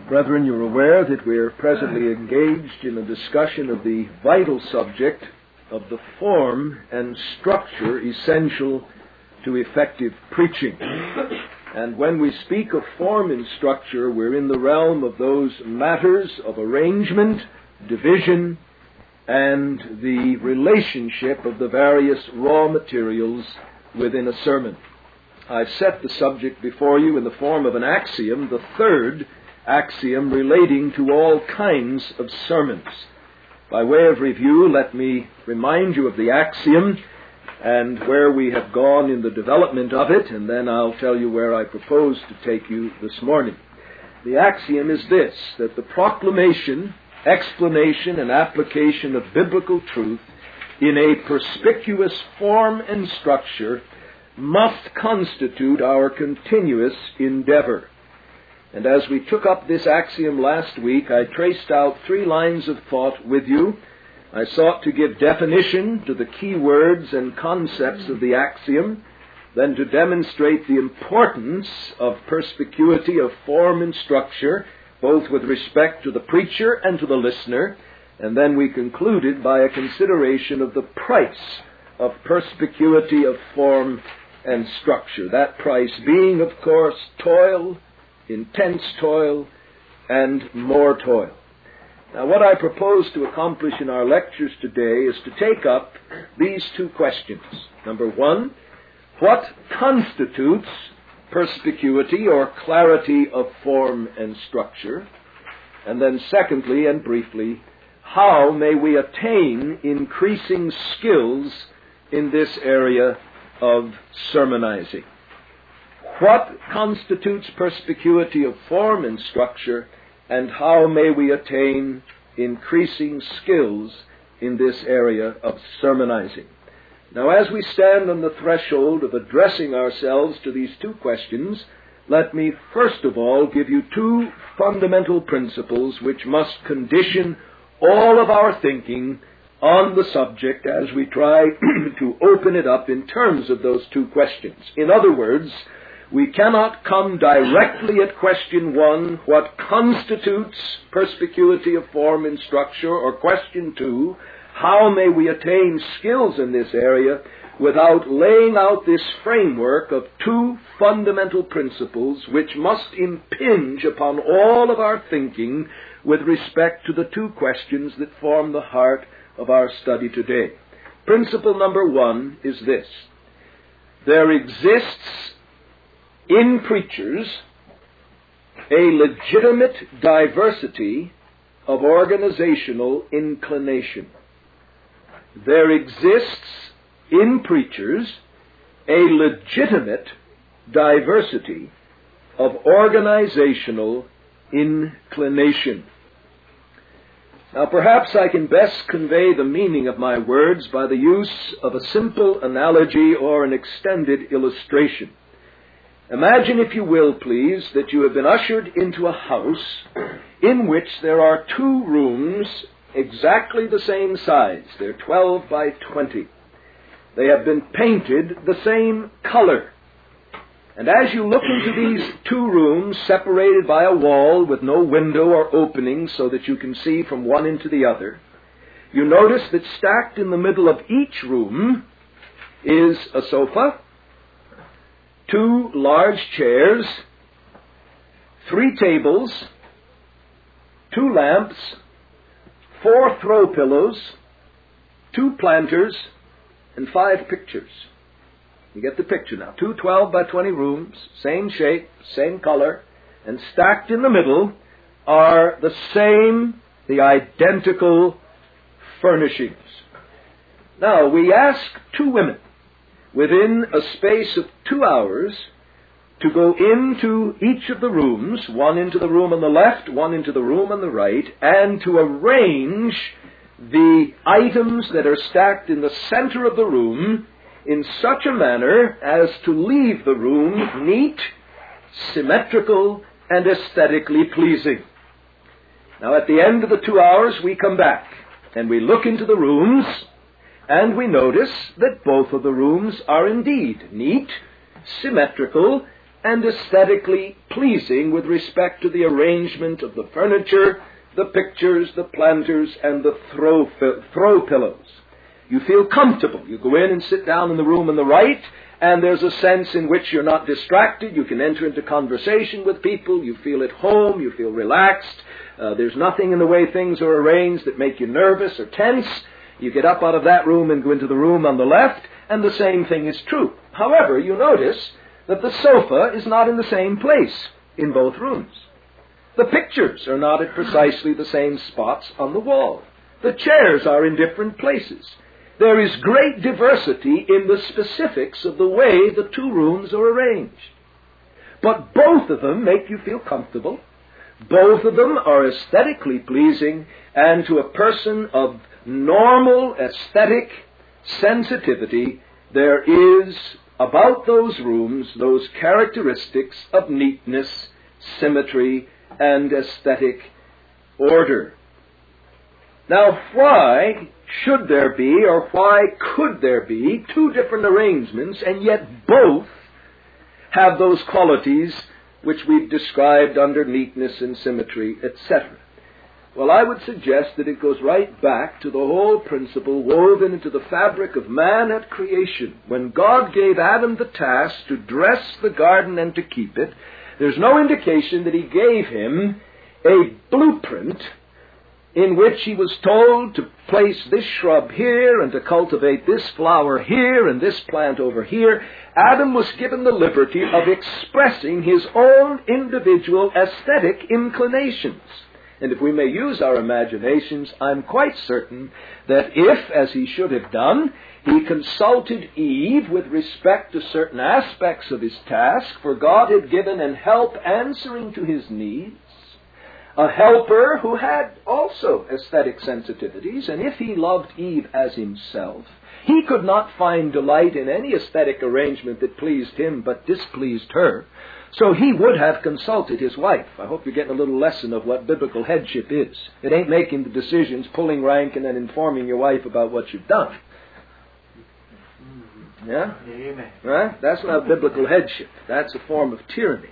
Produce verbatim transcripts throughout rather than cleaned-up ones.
Brethren, you're aware that we're presently engaged in a discussion of the vital subject of the form and structure essential to effective preaching. And when we speak of form and structure, we're in the realm of those matters of arrangement, division, and the relationship of the various raw materials within a sermon. I've set the subject before you in the form of an axiom, the third axiom relating to all kinds of sermons. By way of review, let me remind you of the axiom and where we have gone in the development of it, and then I'll tell you where I propose to take you this morning. The axiom is this, that the proclamation, explanation, and application of biblical truth in a perspicuous form and structure must constitute our continuous endeavor. And as we took up this axiom last week, I traced out three lines of thought with you. I sought to give definition to the key words and concepts of the axiom, then to demonstrate the importance of perspicuity of form and structure, both with respect to the preacher and to the listener, and then we concluded by a consideration of the price of perspicuity of form and structure. That price being, of course, toil, intense toil, and more toil. Now, what I propose to accomplish in our lectures today is to take up these two questions. Number one, what constitutes perspicuity or clarity of form and structure? And then secondly, and briefly, how may we attain increasing skills in this area of sermonizing? What constitutes perspicuity of form and structure, and how may we attain increasing skills in this area of sermonizing? Now, as we stand on the threshold of addressing ourselves to these two questions, let me first of all give you two fundamental principles which must condition all of our thinking on the subject as we try to open it up in terms of those two questions. In other words, we cannot come directly at question one, what constitutes perspicuity of form and structure, or question two, how may we attain skills in this area, without laying out this framework of two fundamental principles which must impinge upon all of our thinking with respect to the two questions that form the heart of our study today. Principle number one is this: there exists in preachers a legitimate diversity of organizational inclination. There exists in preachers a legitimate diversity of organizational inclination. Now, perhaps I can best convey the meaning of my words by the use of a simple analogy or an extended illustration. Imagine, if you will, please, that you have been ushered into a house in which there are two rooms exactly the same size. They're twelve by twenty. They have been painted the same color. And as you look into these two rooms, separated by a wall with no window or opening so that you can see from one into the other, you notice that stacked in the middle of each room is a sofa, two large chairs, three tables, two lamps, four throw pillows, two planters, and five pictures. You get the picture now. Two twelve by twenty rooms, same shape, same color, and stacked in the middle are the same, the identical furnishings. Now, we ask two women within a space of two hours to go into each of the rooms, one into the room on the left, one into the room on the right, and to arrange the items that are stacked in the center of the room in such a manner as to leave the room neat, symmetrical, and aesthetically pleasing. Now, at the end of the two hours, we come back, and we look into the rooms, and we notice that both of the rooms are indeed neat, symmetrical, and aesthetically pleasing with respect to the arrangement of the furniture, the pictures, the planters, and the throw, throw pillows. You feel comfortable. You go in and sit down in the room on the right, and there's a sense in which you're not distracted. You can enter into conversation with people. You feel at home. You feel relaxed. Uh, there's nothing in the way things are arranged that make you nervous or tense. You get up out of that room and go into the room on the left, and the same thing is true. However, you notice that the sofa is not in the same place in both rooms. The pictures are not at precisely the same spots on the wall. The chairs are in different places. There is great diversity in the specifics of the way the two rooms are arranged. But both of them make you feel comfortable. Both of them are aesthetically pleasing, and to a person of normal aesthetic sensitivity, there is about those rooms those characteristics of neatness, symmetry, and aesthetic order. Now, why should there be, or why could there be, two different arrangements, and yet both have those qualities which we've described under neatness and symmetry, et cetera? Well, I would suggest that it goes right back to the whole principle woven into the fabric of man at creation. When God gave Adam the task to dress the garden and to keep it, there's no indication that he gave him a blueprint in which he was told to place this shrub here and to cultivate this flower here and this plant over here. Adam was given the liberty of expressing his own individual aesthetic inclinations. And if we may use our imaginations, I'm quite certain that if, as he should have done, he consulted Eve with respect to certain aspects of his task, for God had given an help answering to his needs, a helper who had also aesthetic sensitivities, and if he loved Eve as himself, he could not find delight in any aesthetic arrangement that pleased him but displeased her. So he would have consulted his wife. I hope you're getting a little lesson of what biblical headship is. It ain't making the decisions, pulling rank, and then informing your wife about what you've done. Yeah? Amen. Right? That's not biblical headship. That's a form of tyranny.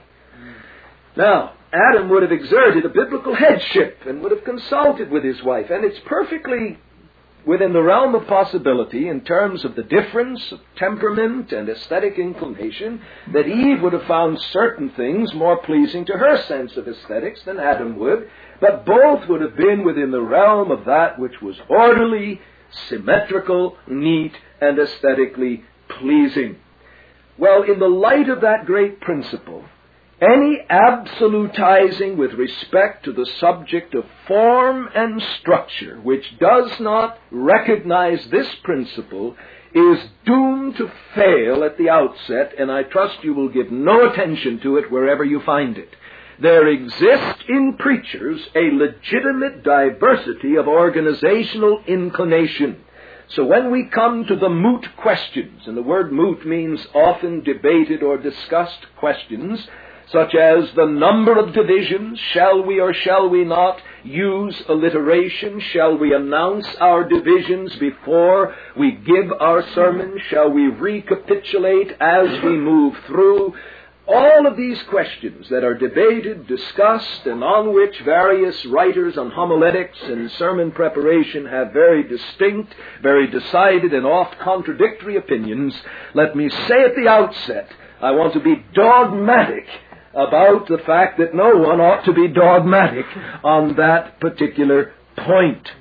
Now, Adam would have exerted a biblical headship and would have consulted with his wife. And it's perfectly within the realm of possibility, in terms of the difference of temperament and aesthetic inclination, that Eve would have found certain things more pleasing to her sense of aesthetics than Adam would, but both would have been within the realm of that which was orderly, symmetrical, neat, and aesthetically pleasing. Well, in the light of that great principle, any absolutizing with respect to the subject of form and structure which does not recognize this principle is doomed to fail at the outset, and I trust you will give no attention to it wherever you find it. There exists in preachers a legitimate diversity of organizational inclination. So when we come to the moot questions, and the word moot means often debated or discussed questions, such as the number of divisions, shall we or shall we not use alliteration? Shall we announce our divisions before we give our sermon? Shall we recapitulate as we move through? All of these questions that are debated, discussed, and on which various writers on homiletics and sermon preparation have very distinct, very decided, and oft contradictory opinions, let me say at the outset, I want to be dogmatic about the fact that no one ought to be dogmatic on that particular point.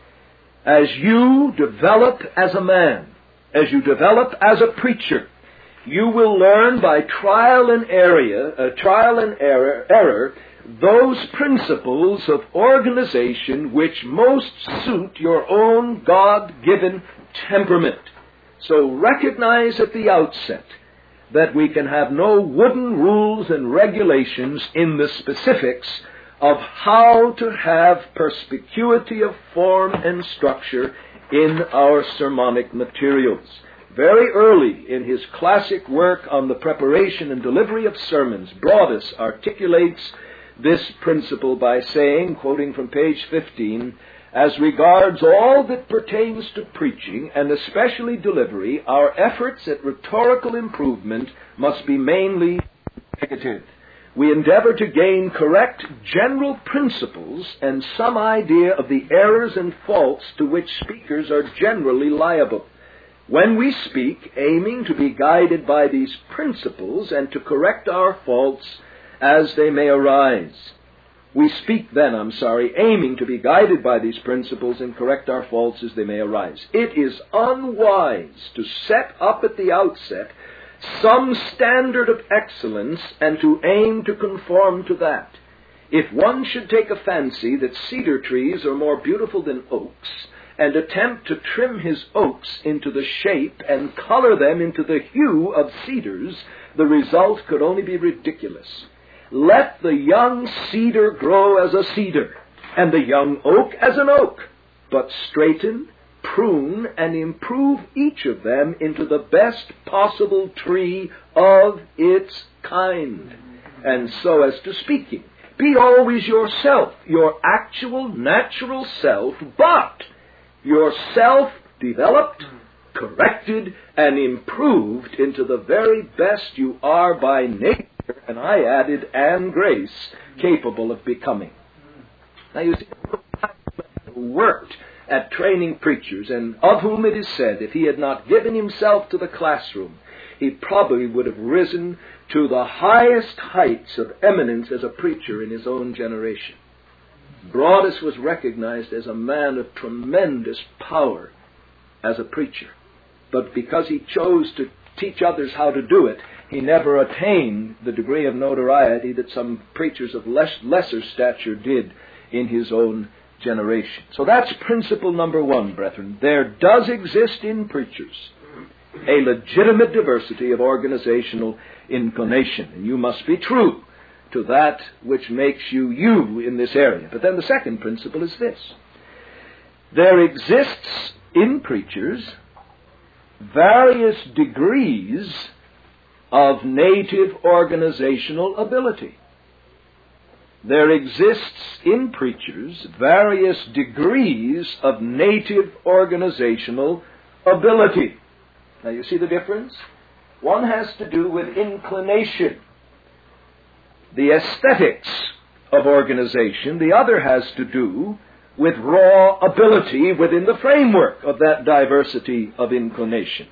As you develop as a man, as you develop as a preacher, you will learn by trial and error, uh, trial and error, error, those principles of organization which most suit your own God-given temperament. So recognize at the outset that we can have no wooden rules and regulations in the specifics of how to have perspicuity of form and structure in our sermonic materials. Very early in his classic work on the preparation and delivery of sermons, Broadus articulates this principle by saying, quoting from page fifteen, "As regards all that pertains to preaching, and especially delivery, our efforts at rhetorical improvement must be mainly Negative. We endeavor to gain correct general principles and some idea of the errors and faults to which speakers are generally liable. When we speak, aiming to be guided by these principles and to correct our faults as they may arise. We speak then, I'm sorry, aiming to be guided by these principles and correct our faults as they may arise. It is unwise to set up at the outset some standard of excellence and to aim to conform to that. If one should take a fancy that cedar trees are more beautiful than oaks, and attempt to trim his oaks into the shape and color them into the hue of cedars, the result could only be ridiculous. Let the young cedar grow as a cedar, and the young oak as an oak, but straighten, prune, and improve each of them into the best possible tree of its kind. And so as to speaking, be always yourself, your actual, natural self, but yourself developed, corrected, and improved into the very best you are by nature, and I added, and grace, capable of becoming. Now you see, who worked at training preachers, and of whom it is said, if he had not given himself to the classroom, he probably would have risen to the highest heights of eminence as a preacher in his own generation. Broadus was recognized as a man of tremendous power as a preacher. But because he chose to teach others how to do it, he never attained the degree of notoriety that some preachers of less, lesser stature did in his own generation. So that's principle number one, brethren. There does exist in preachers a legitimate diversity of organizational inclination, and you must be true to that which makes you you in this area. But then the second principle is this. There exists in preachers various degrees of native organizational ability. There exists in preachers various degrees of native organizational ability. Now you see the difference? One has to do with inclination, the aesthetics of organization. The other has to do with raw ability within the framework of that diversity of inclination.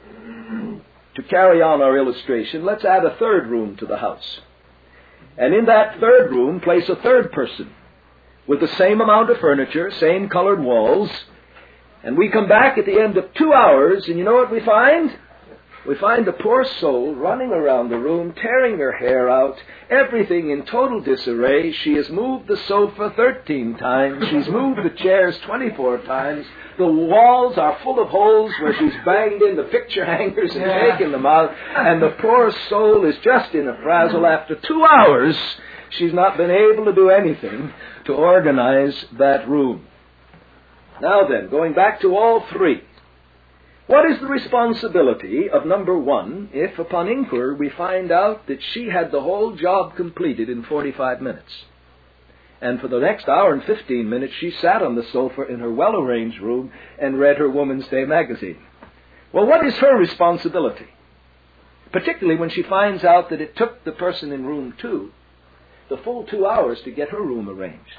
To carry on our illustration, let's add a third room to the house. And in that third room, place a third person with the same amount of furniture, same colored walls. And we come back at the end of two hours, and you know what we find? We find the poor soul running around the room, tearing her hair out, everything in total disarray. She has moved the sofa thirteen times. She's moved the chairs twenty-four times. The walls are full of holes where she's banged in the picture hangers and yeah. taken them out. And the poor soul is just in a frazzle. After two hours, she's not been able to do anything to organize that room. Now then, going back to all three. What is the responsibility of number one if, upon inquiry, we find out that she had the whole job completed in forty-five minutes? And for the next hour and fifteen minutes, she sat on the sofa in her well-arranged room and read her Woman's Day magazine. Well, what is her responsibility? Particularly when she finds out that it took the person in room two the full two hours to get her room arranged.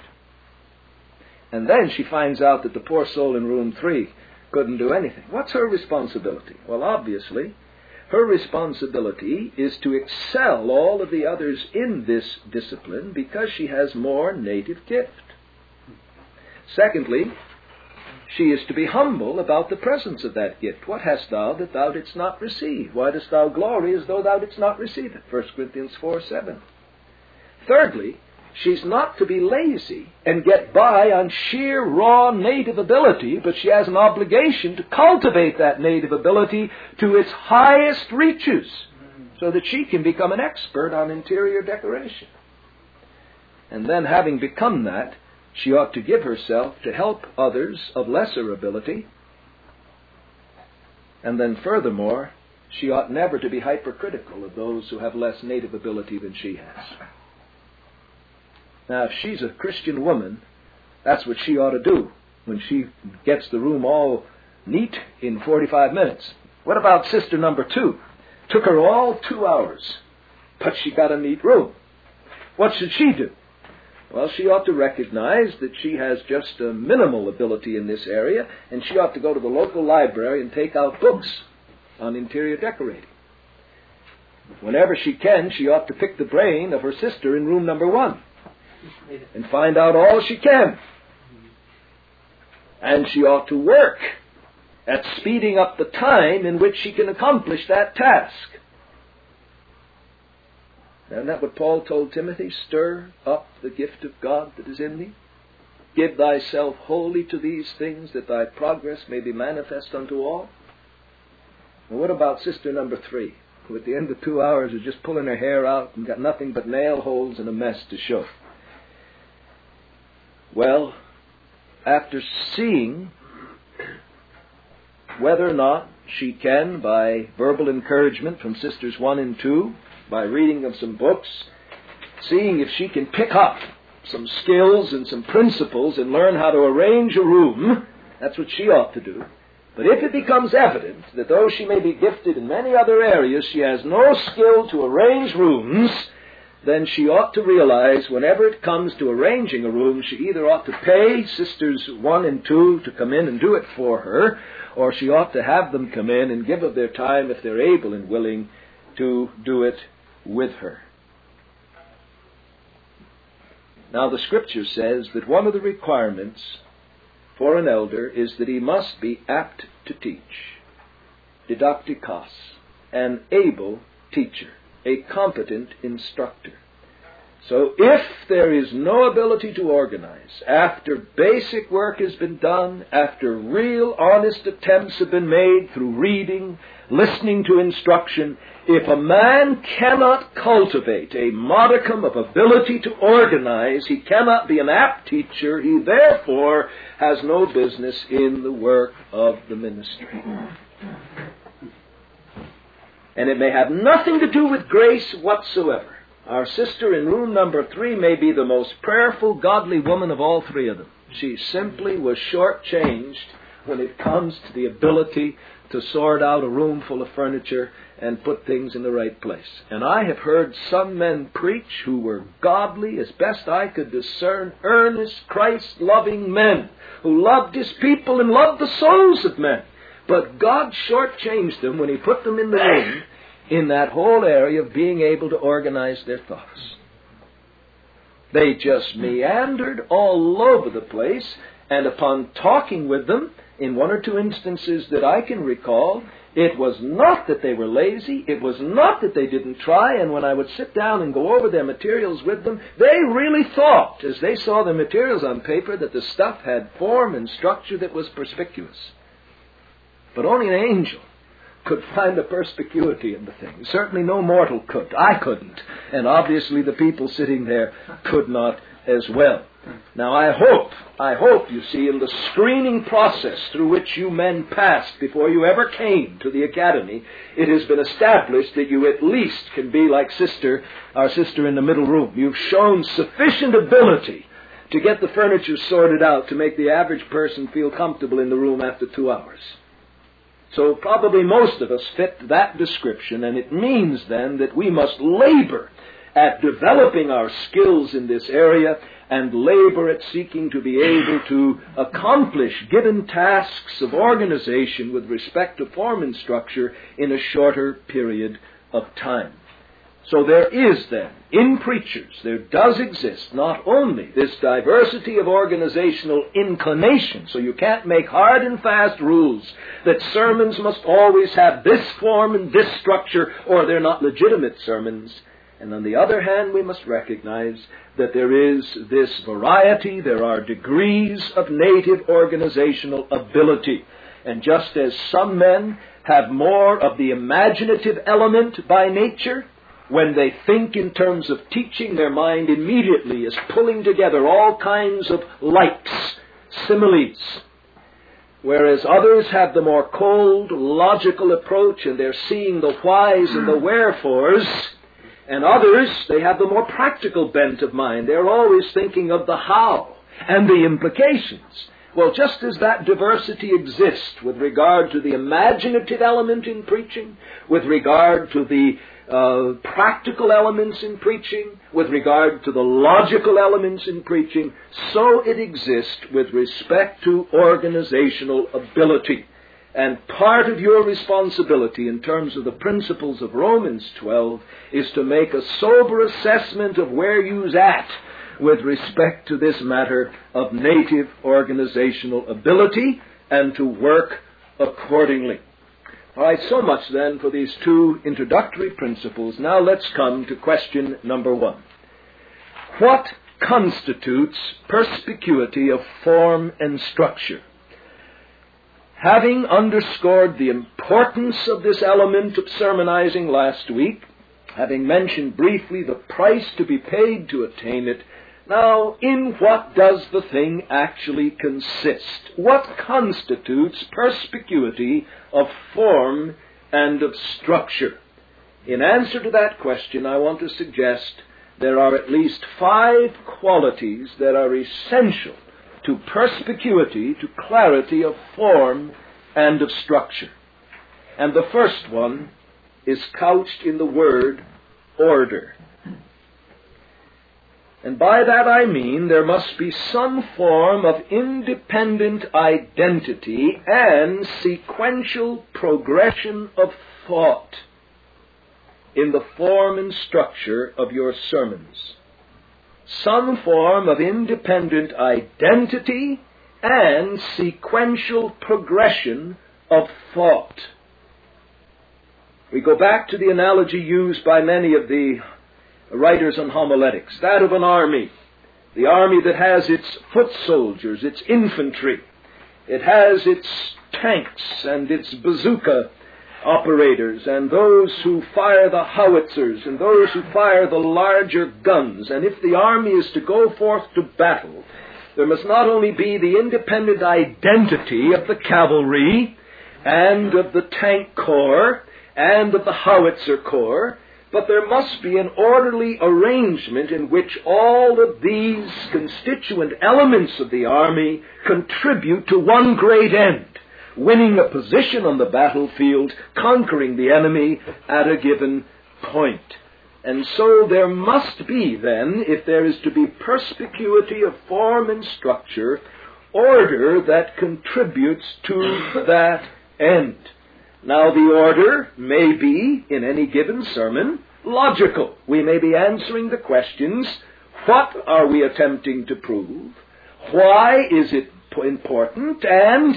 And then she finds out that the poor soul in room three couldn't do anything. What's her responsibility? Well, obviously, her responsibility is to excel all of the others in this discipline because she has more native gift. Secondly, she is to be humble about the presence of that gift. What hast thou that thou didst not receive? Why dost thou glory as though thou didst not receive it? First Corinthians four seven. Thirdly, she's not to be lazy and get by on sheer raw native ability, but she has an obligation to cultivate that native ability to its highest reaches so that she can become an expert on interior decoration. And then, having become that, she ought to give herself to help others of lesser ability. And then furthermore, she ought never to be hypercritical of those who have less native ability than she has. Now, if she's a Christian woman, that's what she ought to do when she gets the room all neat in forty-five minutes. What about sister number two? Took her all two hours but she got a neat room. What should she do? Well, she ought to recognize that she has just a minimal ability in this area, and she ought to go to the local library and take out books on interior decorating. Whenever she can, she ought to pick the brain of her sister in room number one and find out all she can. And she ought to work at speeding up the time in which she can accomplish that task. Isn't that what Paul told Timothy? Stir up the gift of God that is in thee. Give thyself wholly to these things, that thy progress may be manifest unto all. And what about sister number three, who at the end of two hours is just pulling her hair out and got nothing but nail holes and a mess to show? Well, after seeing whether or not she can, by verbal encouragement from sisters one and two, by reading of some books, seeing if she can pick up some skills and some principles and learn how to arrange a room, that's what she ought to do. But if it becomes evident that though she may be gifted in many other areas, she has no skill to arrange rooms, then she ought to realize whenever it comes to arranging a room, she either ought to pay sisters one and two to come in and do it for her, or she ought to have them come in and give of their time, if they're able and willing, to do it with her. Now the Scripture says that one of the requirements for an elder is that he must be apt to teach, didaktikos, an able teacher, a competent instructor. So if there is no ability to organize, after basic work has been done, after real honest attempts have been made through reading, listening to instruction, if a man cannot cultivate a modicum of ability to organize, he cannot be an apt teacher, he therefore has no business in the work of the ministry. And it may have nothing to do with grace whatsoever. Our sister in room number three may be the most prayerful, godly woman of all three of them. She simply was shortchanged when it comes to the ability to sort out a room full of furniture and put things in the right place. And I have heard some men preach who were godly, as best I could discern, earnest, Christ-loving men who loved His people and loved the souls of men. But God shortchanged them when He put them in the room in that whole area of being able to organize their thoughts. They just meandered all over the place, and upon talking with them, in one or two instances that I can recall, it was not that they were lazy, it was not that they didn't try, and when I would sit down and go over their materials with them, they really thought, as they saw the materials on paper, that the stuff had form and structure that was perspicuous. But only an angel could find a perspicuity in the thing. Certainly no mortal could. I couldn't. And obviously the people sitting there could not as well. Now I hope, I hope, you see, in the screening process through which you men passed before you ever came to the academy, it has been established that you at least can be like sister, our sister in the middle room. You've shown sufficient ability to get the furniture sorted out to make the average person feel comfortable in the room after two hours. So probably most of us fit that description, and it means then that we must labor at developing our skills in this area and labor at seeking to be able to accomplish given tasks of organization with respect to form and structure in a shorter period of time. So there is then, in preachers, there does exist not only this diversity of organizational inclination, so you can't make hard and fast rules that sermons must always have this form and this structure or they're not legitimate sermons. And on the other hand, we must recognize that there is this variety, there are degrees of native organizational ability. And just as some men have more of the imaginative element by nature, when they think in terms of teaching, their mind immediately is pulling together all kinds of likes, similes. Whereas others have the more cold, logical approach, and they're seeing the whys and the wherefores. And others, they have the more practical bent of mind. They're always thinking of the how and the implications. Well, just as that diversity exists with regard to the imaginative element in preaching, with regard to the uh, practical elements in preaching, with regard to the logical elements in preaching, so it exists with respect to organizational ability. And part of your responsibility in terms of the principles of Romans twelve is to make a sober assessment of where you're at with respect to this matter of native organizational ability and to work accordingly. All right, so much then for these two introductory principles. Now let's come to question number one. What constitutes perspicuity of form and structure? Having underscored the importance of this element of sermonizing last week, having mentioned briefly the price to be paid to attain it, now, in what does the thing actually consist? What constitutes perspicuity of form and of structure? In answer to that question, I want to suggest there are at least five qualities that are essential to perspicuity, to clarity of form and of structure. And the first one is couched in the word order. And by that I mean there must be some form of independent identity and sequential progression of thought in the form and structure of your sermons. Some form of independent identity and sequential progression of thought. We go back to the analogy used by many of the writers on homiletics, that of an army. The army that has its foot soldiers, its infantry. It has its tanks and its bazooka operators and those who fire the howitzers and those who fire the larger guns. And if the army is to go forth to battle, there must not only be the independent identity of the cavalry and of the tank corps and of the howitzer corps, but there must be an orderly arrangement in which all of these constituent elements of the army contribute to one great end, winning a position on the battlefield, conquering the enemy at a given point. And so there must be then, if there is to be perspicuity of form and structure, order that contributes to that end. Now the order may be, in any given sermon, logical. We may be answering the questions, what are we attempting to prove? Why is it important? And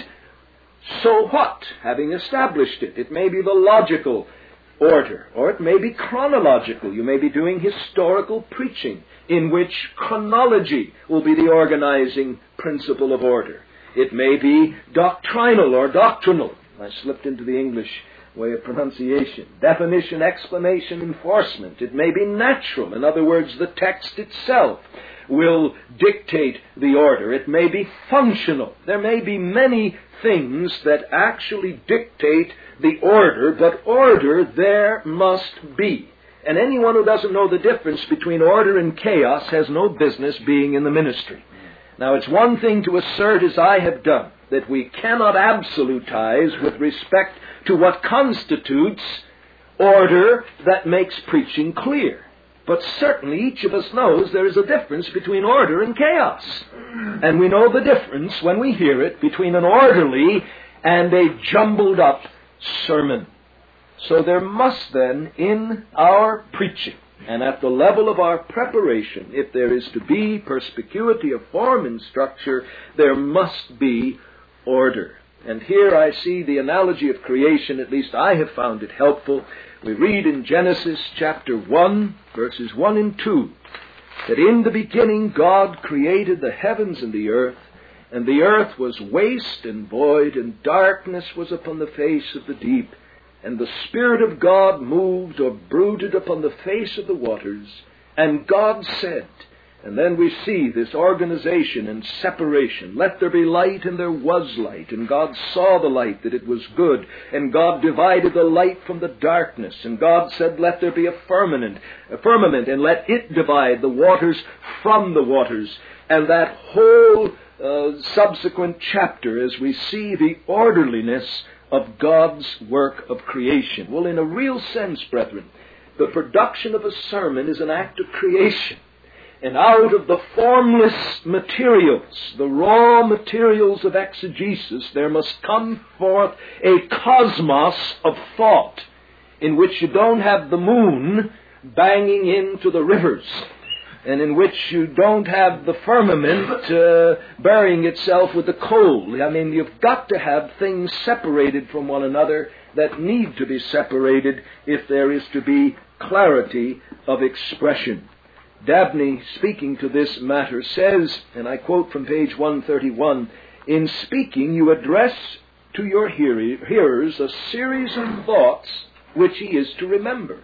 so what? Having established it. It may be the logical order, or it may be chronological. You may be doing historical preaching in which chronology will be the organizing principle of order. It may be doctrinal or doctrinal. I slipped into the English way of pronunciation. Definition, explanation, enforcement. It may be natural. In other words, the text itself will dictate the order. It may be functional. There may be many things that actually dictate the order, but order there must be. And anyone who doesn't know the difference between order and chaos has no business being in the ministry. Now, it's one thing to assert, as I have done, that we cannot absolutize with respect to what constitutes order that makes preaching clear. But certainly each of us knows there is a difference between order and chaos. And we know the difference when we hear it between an orderly and a jumbled up sermon. So there must then, in our preaching, and at the level of our preparation, if there is to be perspicuity of form and structure, there must be order. And here I see the analogy of creation, at least I have found it helpful. We read in Genesis chapter one, verses one and two, that in the beginning God created the heavens and the earth, and the earth was waste and void, and darkness was upon the face of the deep, and the Spirit of God moved or brooded upon the face of the waters. And God said, and then we see this organization and separation. Let there be light, and there was light. And God saw the light, that it was good. And God divided the light from the darkness. And God said, let there be a firmament, a firmament, and let it divide the waters from the waters. And that whole uh, subsequent chapter, as we see the orderliness of God's work of creation. Well, in a real sense, brethren, The production of a sermon is an act of creation. And out of the formless materials, the raw materials of exegesis, there must come forth a cosmos of thought in which you don't have the moon banging into the rivers, and in which you don't have the firmament uh, burying itself with the coal. I mean, you've got to have things separated from one another that need to be separated if there is to be clarity of expression. Dabney, speaking to this matter, says, and I quote from page one thirty-one, "In speaking, you address to your hearers a series of thoughts which he is to remember.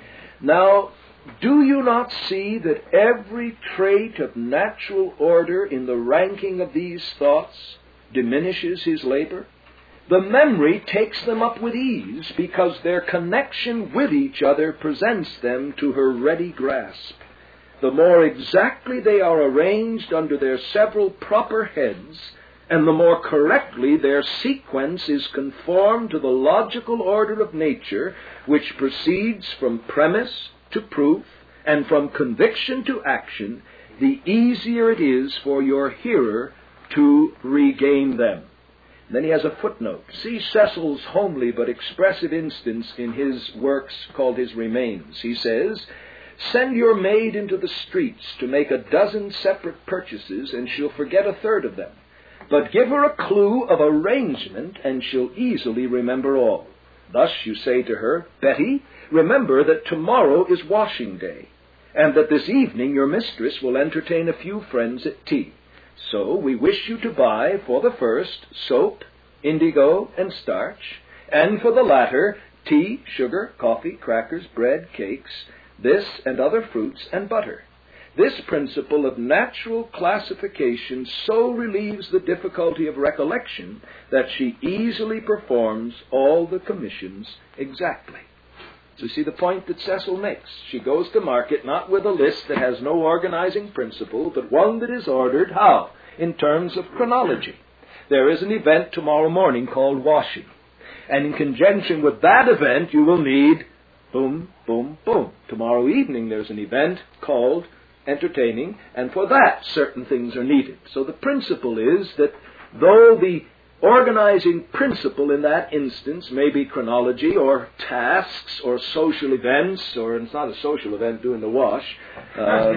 Now, do you not see that every trait of natural order in the ranking of these thoughts diminishes his labor? The memory takes them up with ease because their connection with each other presents them to her ready grasp. The more exactly they are arranged under their several proper heads, and the more correctly their sequence is conformed to the logical order of nature, which proceeds from premise to proof, and from conviction to action, the easier it is for your hearer to regain them." Then he has a footnote. See Cecil's homely but expressive instance in his works called his Remains. He says, "Send your maid into the streets to make a dozen separate purchases, and she'll forget a third of them. But give her a clue of arrangement, and she'll easily remember all. Thus you say to her, 'Betty, remember that tomorrow is washing day, and that this evening your mistress will entertain a few friends at tea. So we wish you to buy, for the first, soap, indigo, and starch, and for the latter, tea, sugar, coffee, crackers, bread, cakes, this and other fruits, and butter.' This principle of natural classification so relieves the difficulty of recollection that she easily performs all the commissions exactly." So you see the point that Cecil makes. She goes to market not with a list that has no organizing principle, but one that is ordered, how? In terms of chronology. There is an event tomorrow morning called washing. And in conjunction with that event, you will need boom, boom, boom. Tomorrow evening there's an event called entertaining, and for that certain things are needed. So the principle is that though the organizing principle in that instance may be chronology or tasks or social events, or it's not a social event doing the wash, uh,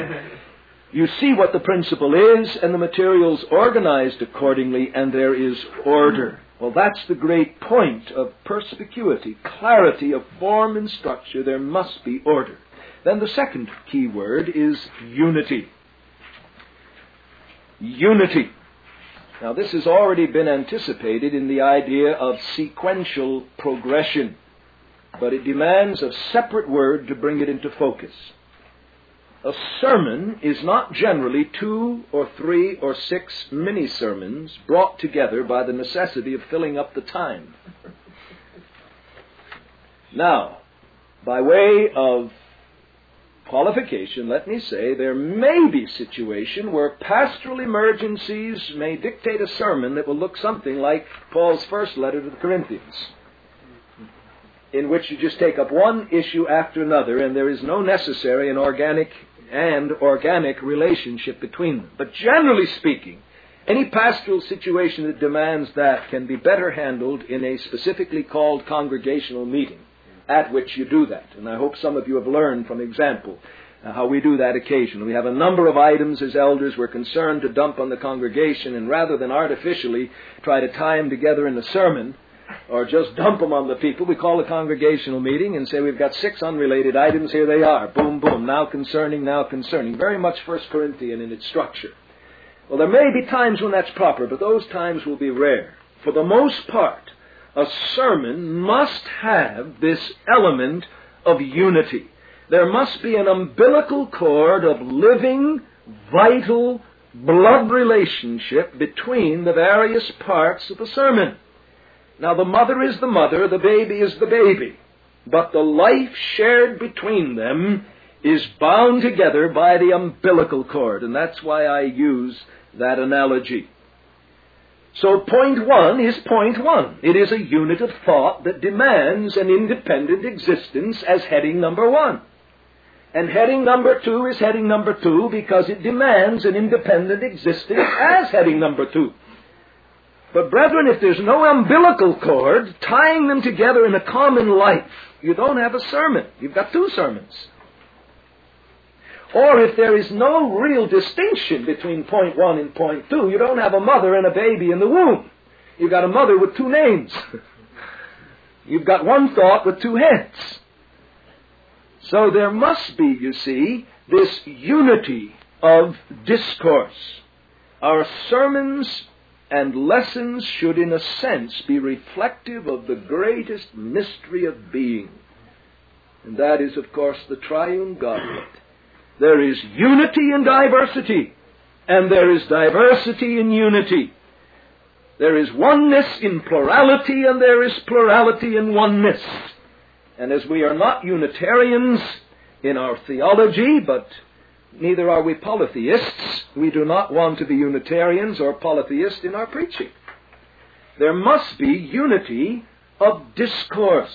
you see what the principle is, and the material's organized accordingly, and there is order. Well, that's the great point of perspicuity, clarity of form and structure. There must be order. Then the second key word is unity. Unity. Now, this has already been anticipated in the idea of sequential progression, but it demands a separate word to bring it into focus. A sermon is not generally two or three or six mini-sermons brought together by the necessity of filling up the time. Now, by way of qualification, let me say, there may be a situation where pastoral emergencies may dictate a sermon that will look something like Paul's first letter to the Corinthians, in which you just take up one issue after another, and there is no necessary and organic and organic relationship between them. But generally speaking, any pastoral situation that demands that can be better handled in a specifically called congregational meeting, at which you do that. And I hope some of you have learned from example uh, how we do that occasionally. We have a number of items as elders we're concerned to dump on the congregation, and rather than artificially try to tie them together in a sermon or just dump them on the people, we call a congregational meeting and say, we've got six unrelated items, here they are. Boom, boom, now concerning, now concerning. Very much First Corinthian in its structure. Well, there may be times when that's proper, but those times will be rare. For the most part, a sermon must have this element of unity. There must be an umbilical cord of living, vital, blood relationship between the various parts of the sermon. Now, the mother is the mother, the baby is the baby, but the life shared between them is bound together by the umbilical cord, and that's why I use that analogy. So point one is point one. It is a unit of thought that demands an independent existence as heading number one. And heading number two is heading number two because it demands an independent existence as heading number two. But brethren, if there's no umbilical cord tying them together in a common life, you don't have a sermon. You've got two sermons. Or if there is no real distinction between point one and point two, you don't have a mother and a baby in the womb. You've got a mother with two names. You've got one thought with two heads. So there must be, you see, this unity of discourse. Our sermons and lessons should, in a sense, be reflective of the greatest mystery of being. And that is, of course, the triune Godhead. There is unity in diversity, and there is diversity in unity. There is oneness in plurality, and there is plurality in oneness. And as we are not Unitarians in our theology, but neither are we polytheists, we do not want to be Unitarians or polytheists in our preaching. There must be unity of discourse,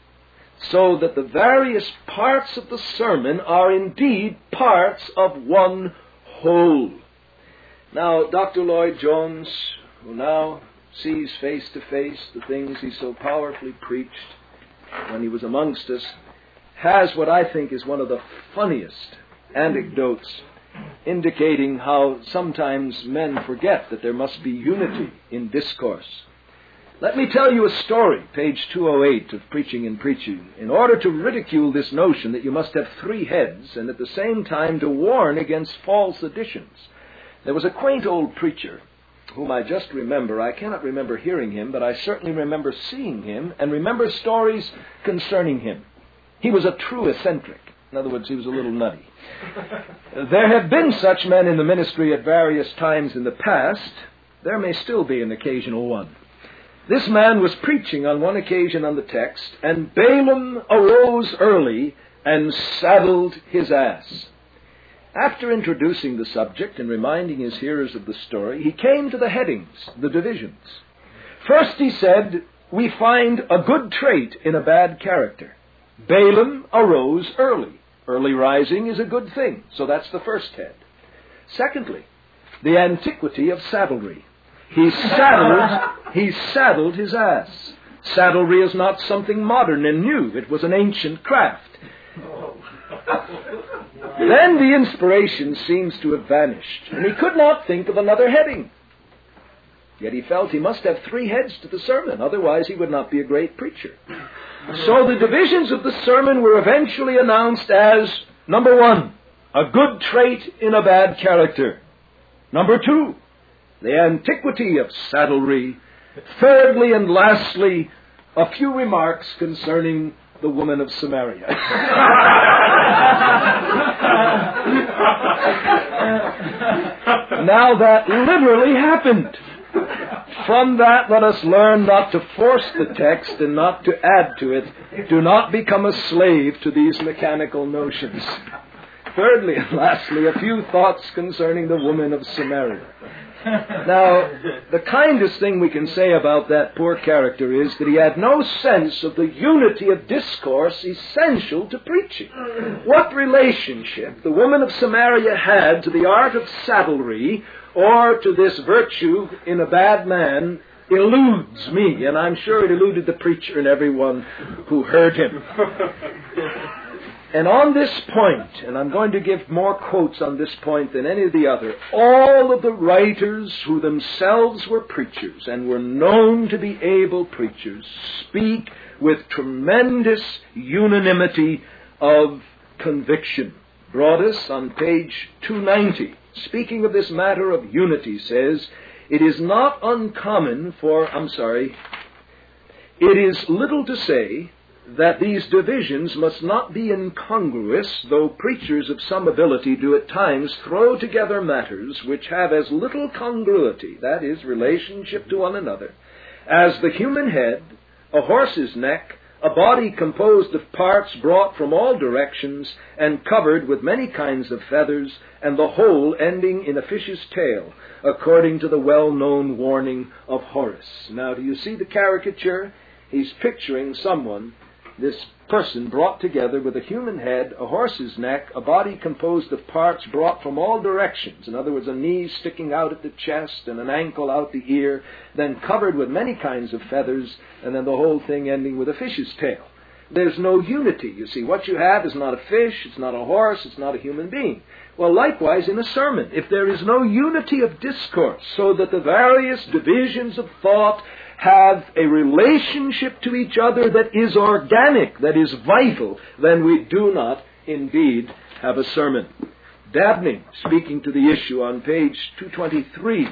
so that the various parts of the sermon are indeed parts of one whole. Now, Doctor Lloyd Jones, who now sees face to face the things he so powerfully preached when he was amongst us, has what I think is one of the funniest anecdotes indicating how sometimes men forget that there must be unity in discourse. Let me tell you a story, page two oh eight of Preaching and Preaching, in order to ridicule this notion that you must have three heads and at the same time to warn against false additions. There was a quaint old preacher whom I just remember. I cannot remember hearing him, but I certainly remember seeing him and remember stories concerning him. He was a true eccentric. In other words, he was a little nutty. There have been such men in the ministry at various times in the past. There may still be an occasional one. This man was preaching on one occasion on the text, and Balaam arose early and saddled his ass. After introducing the subject and reminding his hearers of the story, he came to the headings, the divisions. First he said, we find a good trait in a bad character. Balaam arose early. Early rising is a good thing, so that's the first head. Secondly, the antiquity of saddlery. He saddled, he saddled his ass. Saddlery is not something modern and new. It was an ancient craft. Then the inspiration seems to have vanished, and he could not think of another heading. Yet he felt he must have three heads to the sermon, otherwise he would not be a great preacher. So the divisions of the sermon were eventually announced as, number one, a good trait in a bad character. Number two, the antiquity of saddlery. Thirdly and lastly, a few remarks concerning the woman of Samaria. Now that literally happened. From that, let us learn not to force the text and not to add to it. Do not become a slave to these mechanical notions. Thirdly and lastly, a few thoughts concerning the woman of Samaria. Now, the kindest thing we can say about that poor character is that he had no sense of the unity of discourse essential to preaching. What relationship the woman of Samaria had to the art of saddlery or to this virtue in a bad man eludes me, and I'm sure it eluded the preacher and everyone who heard him. And on this point, and I'm going to give more quotes on this point than any of the other, all of the writers who themselves were preachers and were known to be able preachers speak with tremendous unanimity of conviction. Broadus, on page two ninety, speaking of this matter of unity, says, it is not uncommon for, I'm sorry, it is little to say that these divisions must not be incongruous, though preachers of some ability do at times throw together matters which have as little congruity, that is, relationship to one another, as the human head, a horse's neck, a body composed of parts brought from all directions and covered with many kinds of feathers, and the whole ending in a fish's tail, according to the well-known warning of Horace. Now, do you see the caricature? He's picturing someone, this person brought together with a human head, a horse's neck, a body composed of parts brought from all directions. In other words, a knee sticking out at the chest and an ankle out the ear, then covered with many kinds of feathers, and then the whole thing ending with a fish's tail. There's no unity, you see. What you have is not a fish, it's not a horse, it's not a human being. Well, likewise in a sermon, if there is no unity of discourse, so that the various divisions of thought have a relationship to each other that is organic, that is vital, then we do not indeed have a sermon. Dabney, speaking to the issue on page two twenty-three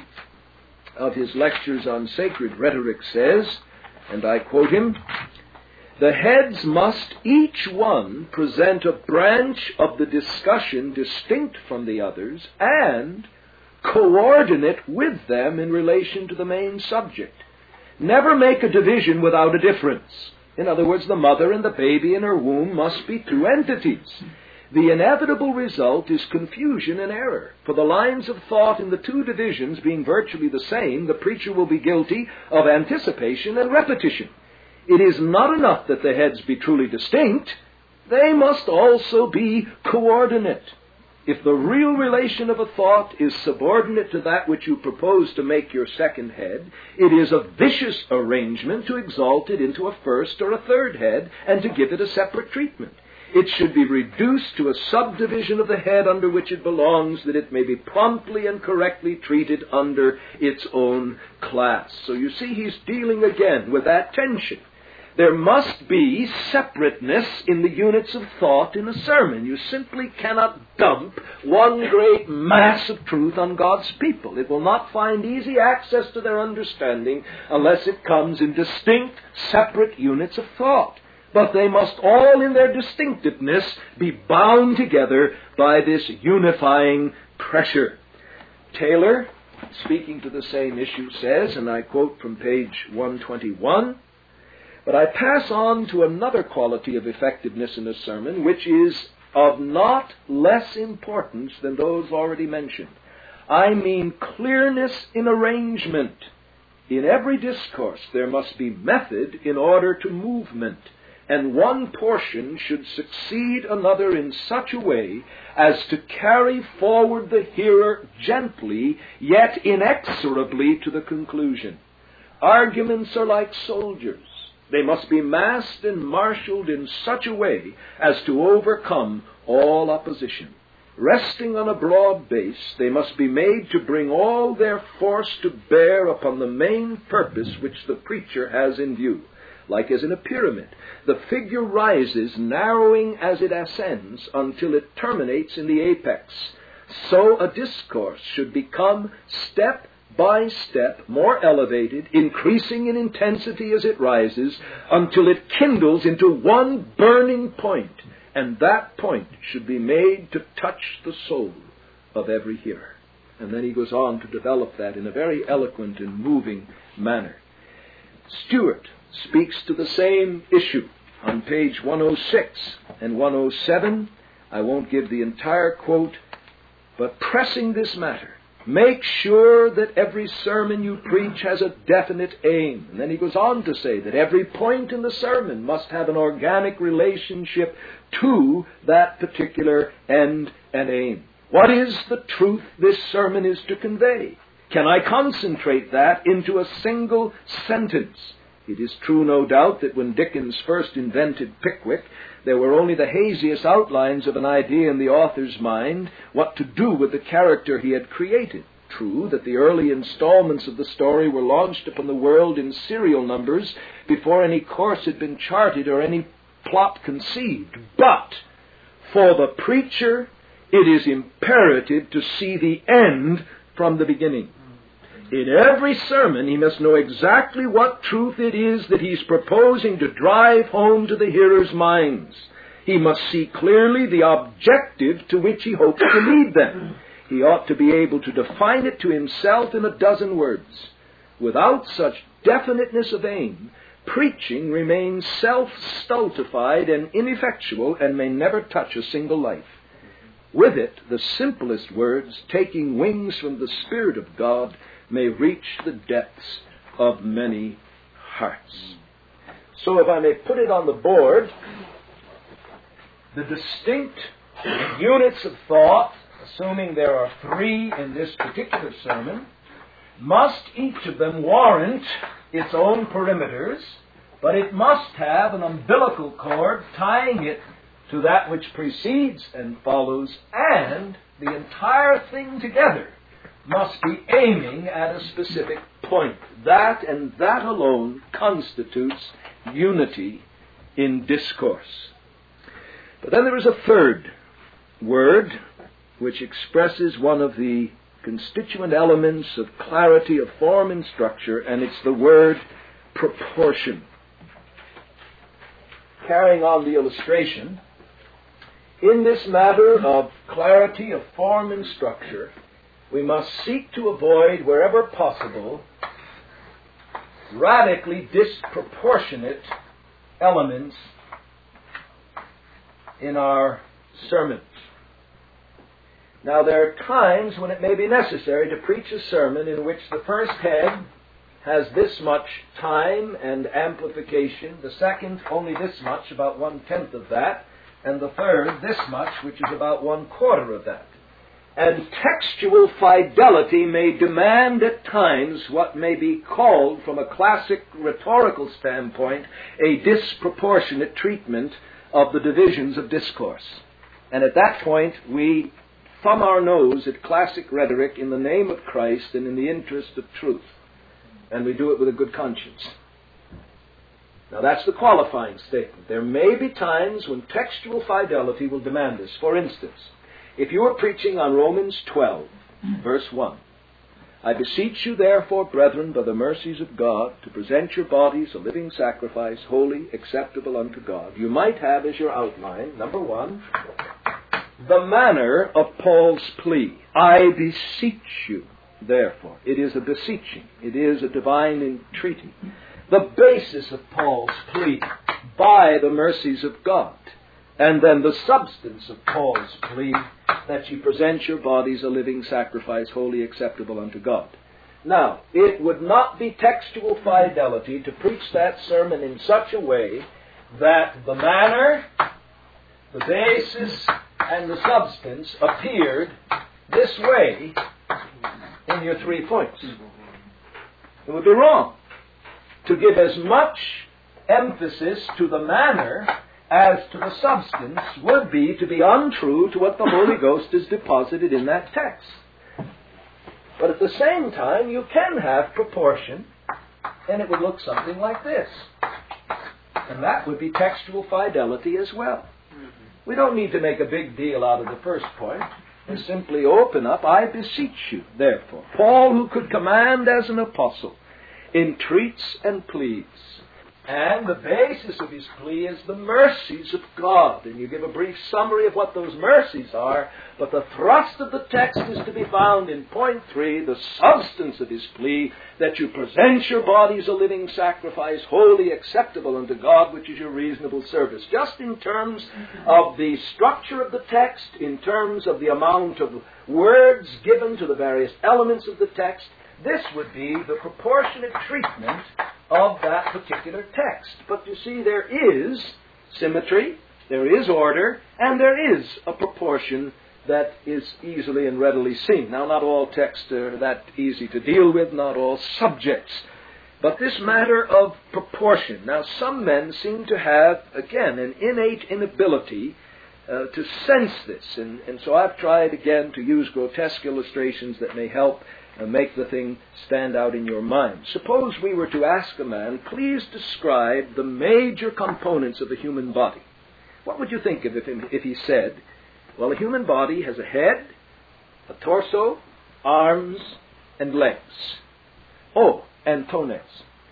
of his Lectures on Sacred Rhetoric, says, and I quote him, "The heads must each one present a branch of the discussion distinct from the others and coordinate with them in relation to the main subject. Never make a division without a difference. In other words, the mother and the baby in her womb must be two entities. The inevitable result is confusion and error. For the lines of thought in the two divisions being virtually the same, the preacher will be guilty of anticipation and repetition. It is not enough that the heads be truly distinct. They must also be coordinate. If the real relation of a thought is subordinate to that which you propose to make your second head, it is a vicious arrangement to exalt it into a first or a third head and to give it a separate treatment. It should be reduced to a subdivision of the head under which it belongs, that it may be promptly and correctly treated under its own class." So you see, he's dealing again with that tension. There must be separateness in the units of thought in a sermon. You simply cannot dump one great mass of truth on God's people. It will not find easy access to their understanding unless it comes in distinct, separate units of thought. But they must all, in their distinctiveness, be bound together by this unifying pressure. Taylor, speaking to the same issue, says, and I quote from page one twenty-one, "But I pass on to another quality of effectiveness in a sermon, which is of not less importance than those already mentioned. I mean clearness in arrangement. In every discourse there must be method in order to movement, and one portion should succeed another in such a way as to carry forward the hearer gently, yet inexorably to the conclusion. Arguments are like soldiers. They must be massed and marshaled in such a way as to overcome all opposition. Resting on a broad base, they must be made to bring all their force to bear upon the main purpose which the preacher has in view. Like as in a pyramid, the figure rises, narrowing as it ascends, until it terminates in the apex. So a discourse should become step by step more elevated, increasing in intensity as it rises, until it kindles into one burning point, and that point should be made to touch the soul of every hearer." And then he goes on to develop that in a very eloquent and moving manner. Stewart speaks to the same issue on page one oh six and one oh seven. I won't give the entire quote, but pressing this matter, "Make sure that every sermon you preach has a definite aim." And then he goes on to say that every point in the sermon must have an organic relationship to that particular end and aim. What is the truth this sermon is to convey? Can I concentrate that into a single sentence? It is true, no doubt, that when Dickens first invented Pickwick, there were only the haziest outlines of an idea in the author's mind what to do with the character he had created. True that the early installments of the story were launched upon the world in serial numbers before any course had been charted or any plot conceived. But for the preacher, it is imperative to see the end from the beginning. In every sermon, he must know exactly what truth it is that he's proposing to drive home to the hearers' minds. He must see clearly the objective to which he hopes to lead them. He ought to be able to define it to himself in a dozen words. Without such definiteness of aim, preaching remains self-stultified and ineffectual and may never touch a single life. With it, the simplest words, taking wings from the Spirit of God, may reach the depths of many hearts. So if I may put it on the board, the distinct units of thought, assuming there are three in this particular sermon, must each of them warrant its own perimeters, but it must have an umbilical cord tying it to that which precedes and follows, and the entire thing together must be aiming at a specific point. That and that alone constitutes unity in discourse. But then there is a third word which expresses one of the constituent elements of clarity of form and structure, and it's the word proportion. Carrying on the illustration, in this matter of clarity of form and structure, we must seek to avoid, wherever possible, radically disproportionate elements in our sermons. Now, there are times when it may be necessary to preach a sermon in which the first head has this much time and amplification, the second only this much, about one-tenth of that, and the third this much, which is about one-quarter of that. And textual fidelity may demand at times what may be called, from a classic rhetorical standpoint, a disproportionate treatment of the divisions of discourse. And at that point, we thumb our nose at classic rhetoric in the name of Christ and in the interest of truth. And we do it with a good conscience. Now that's the qualifying statement. There may be times when textual fidelity will demand this. For instance, if you are preaching on Romans twelve, verse one, I beseech you therefore, brethren, by the mercies of God, to present your bodies a living sacrifice, holy, acceptable unto God. You might have as your outline, number one, the manner of Paul's plea. I beseech you, therefore. It is a beseeching. It is a divine entreaty. The basis of Paul's plea, by the mercies of God. And then the substance of Paul's plea, that you present your bodies a living sacrifice, holy, acceptable unto God. Now, it would not be textual fidelity to preach that sermon in such a way that the manner, the basis, and the substance appeared this way in your three points. It would be wrong to give as much emphasis to the manner as to the substance would be to be untrue to what the Holy Ghost has deposited in that text. But at the same time, you can have proportion, and it would look something like this. And that would be textual fidelity as well. We don't need to make a big deal out of the first point. We simply open up, I beseech you, therefore. Paul, who could command as an apostle, entreats and pleads. And the basis of his plea is the mercies of God. And you give a brief summary of what those mercies are, but the thrust of the text is to be found in point three, the substance of his plea, that you present your bodies a living sacrifice, wholly acceptable unto God, which is your reasonable service. Just in terms of the structure of the text, in terms of the amount of words given to the various elements of the text, this would be the proportionate treatment of that particular text. But you see, there is symmetry, there is order, and there is a proportion that is easily and readily seen. Now, not all texts are that easy to deal with, not all subjects. But this matter of proportion. Now, some men seem to have, again, an innate inability uh, to sense this. And, and so I've tried, again, to use grotesque illustrations that may help and make the thing stand out in your mind. Suppose we were to ask a man, please describe the major components of the human body. What would you think of if, if he said, well, a human body has a head, a torso, arms, and legs. Oh, and toenails.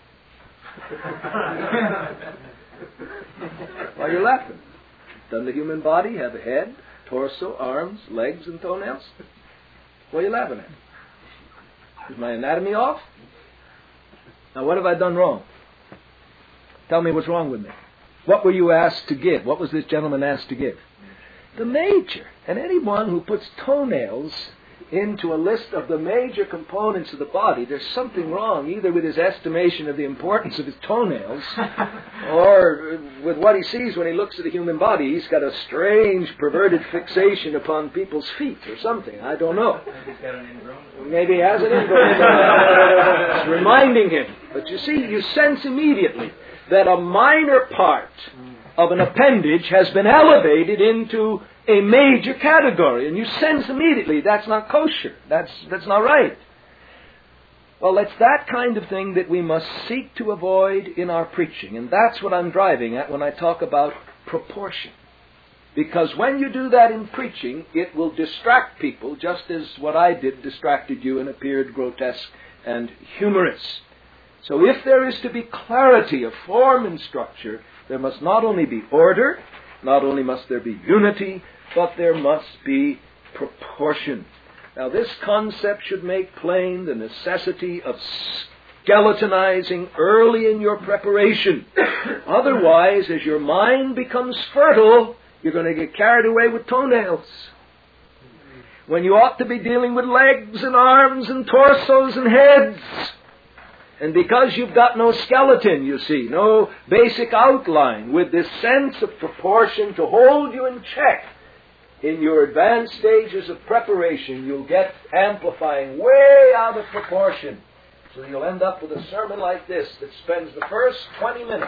Why are you laughing? Doesn't the human body have a head, torso, arms, legs, and toenails? What are you laughing at? Is my anatomy off? Now, what have I done wrong? Tell me what's wrong with me. What were you asked to give? What was this gentleman asked to give? The major. And anyone who puts toenails into a list of the major components of the body, there's something wrong either with his estimation of the importance of his toenails or with what he sees when he looks at a human body. He's got a strange, perverted fixation upon people's feet or something. I don't know. Maybe he's got an ingrown. Maybe he has an ingrown. It's reminding him. But you see, you sense immediately that a minor part of an appendage has been elevated into a major category, and you sense immediately that's not kosher, that's that's not right. Well, it's that kind of thing that we must seek to avoid in our preaching, and that's what I'm driving at when I talk about proportion. Because when you do that in preaching, it will distract people, just as what I did distracted you and appeared grotesque and humorous. So if there is to be clarity of form and structure, there must not only be order, not only must there be unity, but there must be proportion. Now this concept should make plain the necessity of skeletonizing early in your preparation. Otherwise, as your mind becomes fertile, you're going to get carried away with toenails, when you ought to be dealing with legs and arms and torsos and heads. And because you've got no skeleton, you see, no basic outline with this sense of proportion to hold you in check in your advanced stages of preparation, you'll get amplifying way out of proportion. So you'll end up with a sermon like this that spends the first twenty minutes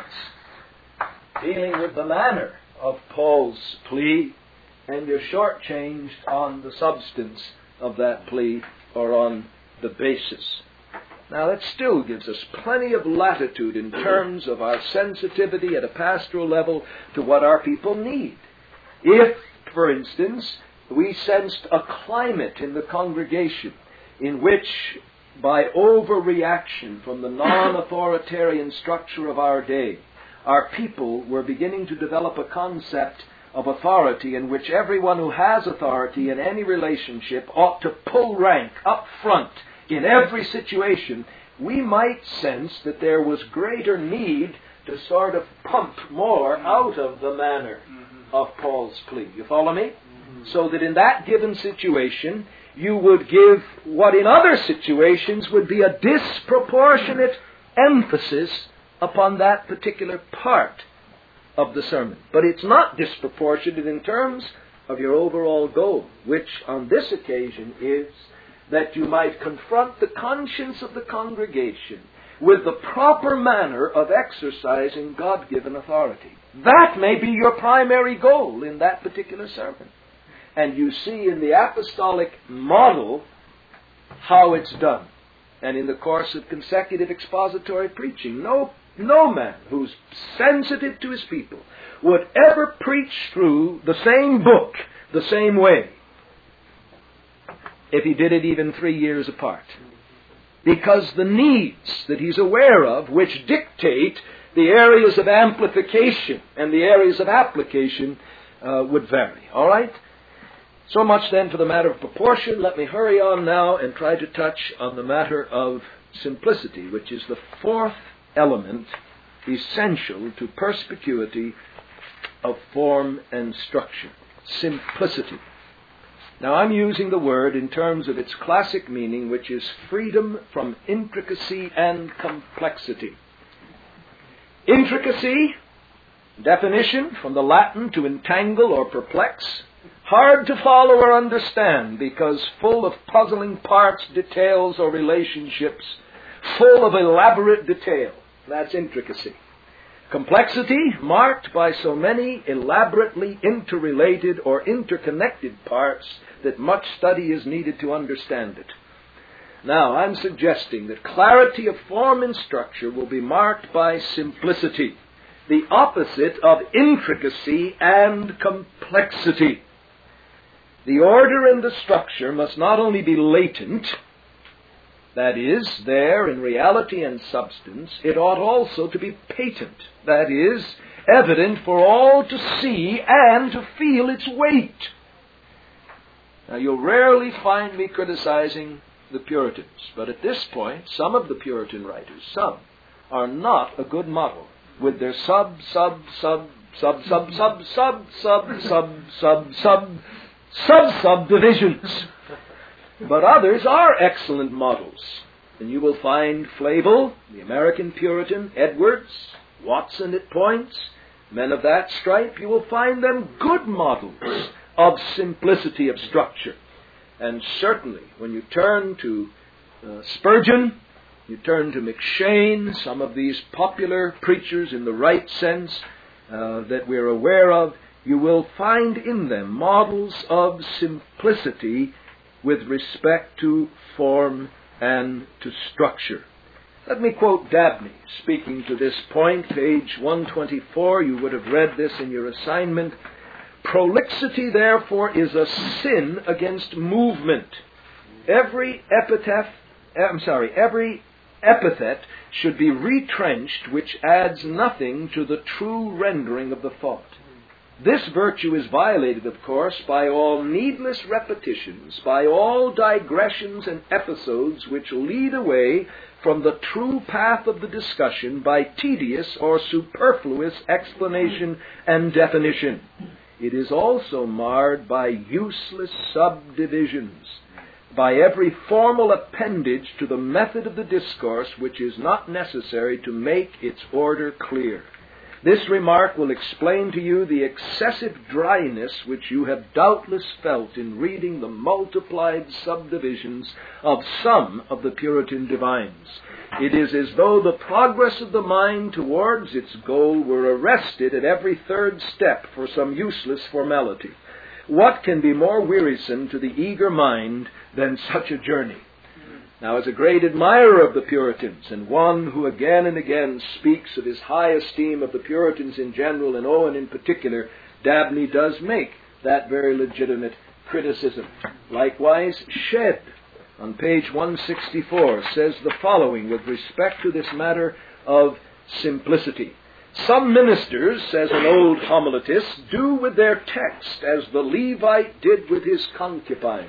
dealing with the manner of Paul's plea, and you're shortchanged on the substance of that plea or on the basis. Now, that still gives us plenty of latitude in terms of our sensitivity at a pastoral level to what our people need. If, for instance, we sensed a climate in the congregation in which, by overreaction from the non-authoritarian structure of our day, our people were beginning to develop a concept of authority in which everyone who has authority in any relationship ought to pull rank up front in every situation, we might sense that there was greater need to sort of pump more out of the manner mm-hmm. of Paul's plea. You follow me? Mm-hmm. So that in that given situation, you would give what in other situations would be a disproportionate emphasis upon that particular part of the sermon. But it's not disproportionate in terms of your overall goal, which on this occasion is that you might confront the conscience of the congregation with the proper manner of exercising God-given authority. That may be your primary goal in that particular sermon. And you see in the apostolic model how it's done. And in the course of consecutive expository preaching, no, no man who's sensitive to his people would ever preach through the same book the same way if he did it even three years apart. Because the needs that he's aware of, which dictate the areas of amplification and the areas of application, uh, would vary. All right? So much then for the matter of proportion. Let me hurry on now and try to touch on the matter of simplicity, which is the fourth element essential to perspicuity of form and structure. Simplicity. Now, I'm using the word in terms of its classic meaning, which is freedom from intricacy and complexity. Intricacy, definition from the Latin to entangle or perplex, hard to follow or understand because full of puzzling parts, details, or relationships, full of elaborate detail. That's intricacy. Complexity, marked by so many elaborately interrelated or interconnected parts that much study is needed to understand it. Now, I'm suggesting that clarity of form and structure will be marked by simplicity, the opposite of intricacy and complexity. The order and the structure must not only be latent, that is, there in reality and substance, it ought also to be patent, that is, evident for all to see and to feel its weight. Now, you'll rarely find me criticizing the Puritans, but at this point, some of the Puritan writers, some, are not a good model with their sub, sub, sub, sub, sub, sub, sub, sub, sub, sub, sub, sub, sub divisions. But others are excellent models. And you will find Flavel, the American Puritan, Edwards, Watson at points, men of that stripe. You will find them good models of simplicity of structure. And certainly, when you turn to uh, Spurgeon, you turn to McCheyne, some of these popular preachers in the right sense uh, that we're aware of, you will find in them models of simplicity with respect to form and to structure. Let me quote Dabney, speaking to this point, page one twenty-four. You would have read this in your assignment. Prolixity, therefore, is a sin against movement. Every epitaph, I'm sorry, every epithet should be retrenched which adds nothing to the true rendering of the thought. This virtue is violated, of course, by all needless repetitions, by all digressions and episodes which lead away from the true path of the discussion by tedious or superfluous explanation and definition. It is also marred by useless subdivisions, by every formal appendage to the method of the discourse which is not necessary to make its order clear. This remark will explain to you the excessive dryness which you have doubtless felt in reading the multiplied subdivisions of some of the Puritan divines. It is as though the progress of the mind towards its goal were arrested at every third step for some useless formality. What can be more wearisome to the eager mind than such a journey? Now, as a great admirer of the Puritans, and one who again and again speaks of his high esteem of the Puritans in general, and Owen in particular, Dabney does make that very legitimate criticism. Likewise, Shedd, on page one sixty-four, says the following with respect to this matter of simplicity. Some ministers, says an old homiletist, do with their text as the Levite did with his concubine,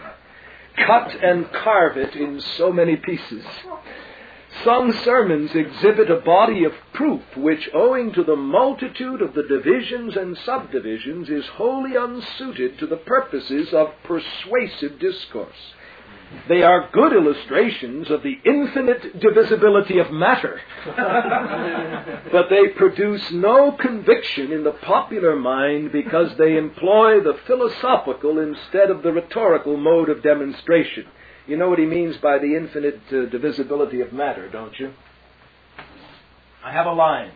cut and carve it in so many pieces. Some sermons exhibit a body of proof which, owing to the multitude of the divisions and subdivisions, is wholly unsuited to the purposes of persuasive discourse. They are good illustrations of the infinite divisibility of matter, but they produce no conviction in the popular mind because they employ the philosophical instead of the rhetorical mode of demonstration. You know what he means by the infinite uh, divisibility of matter, don't you? I have a line.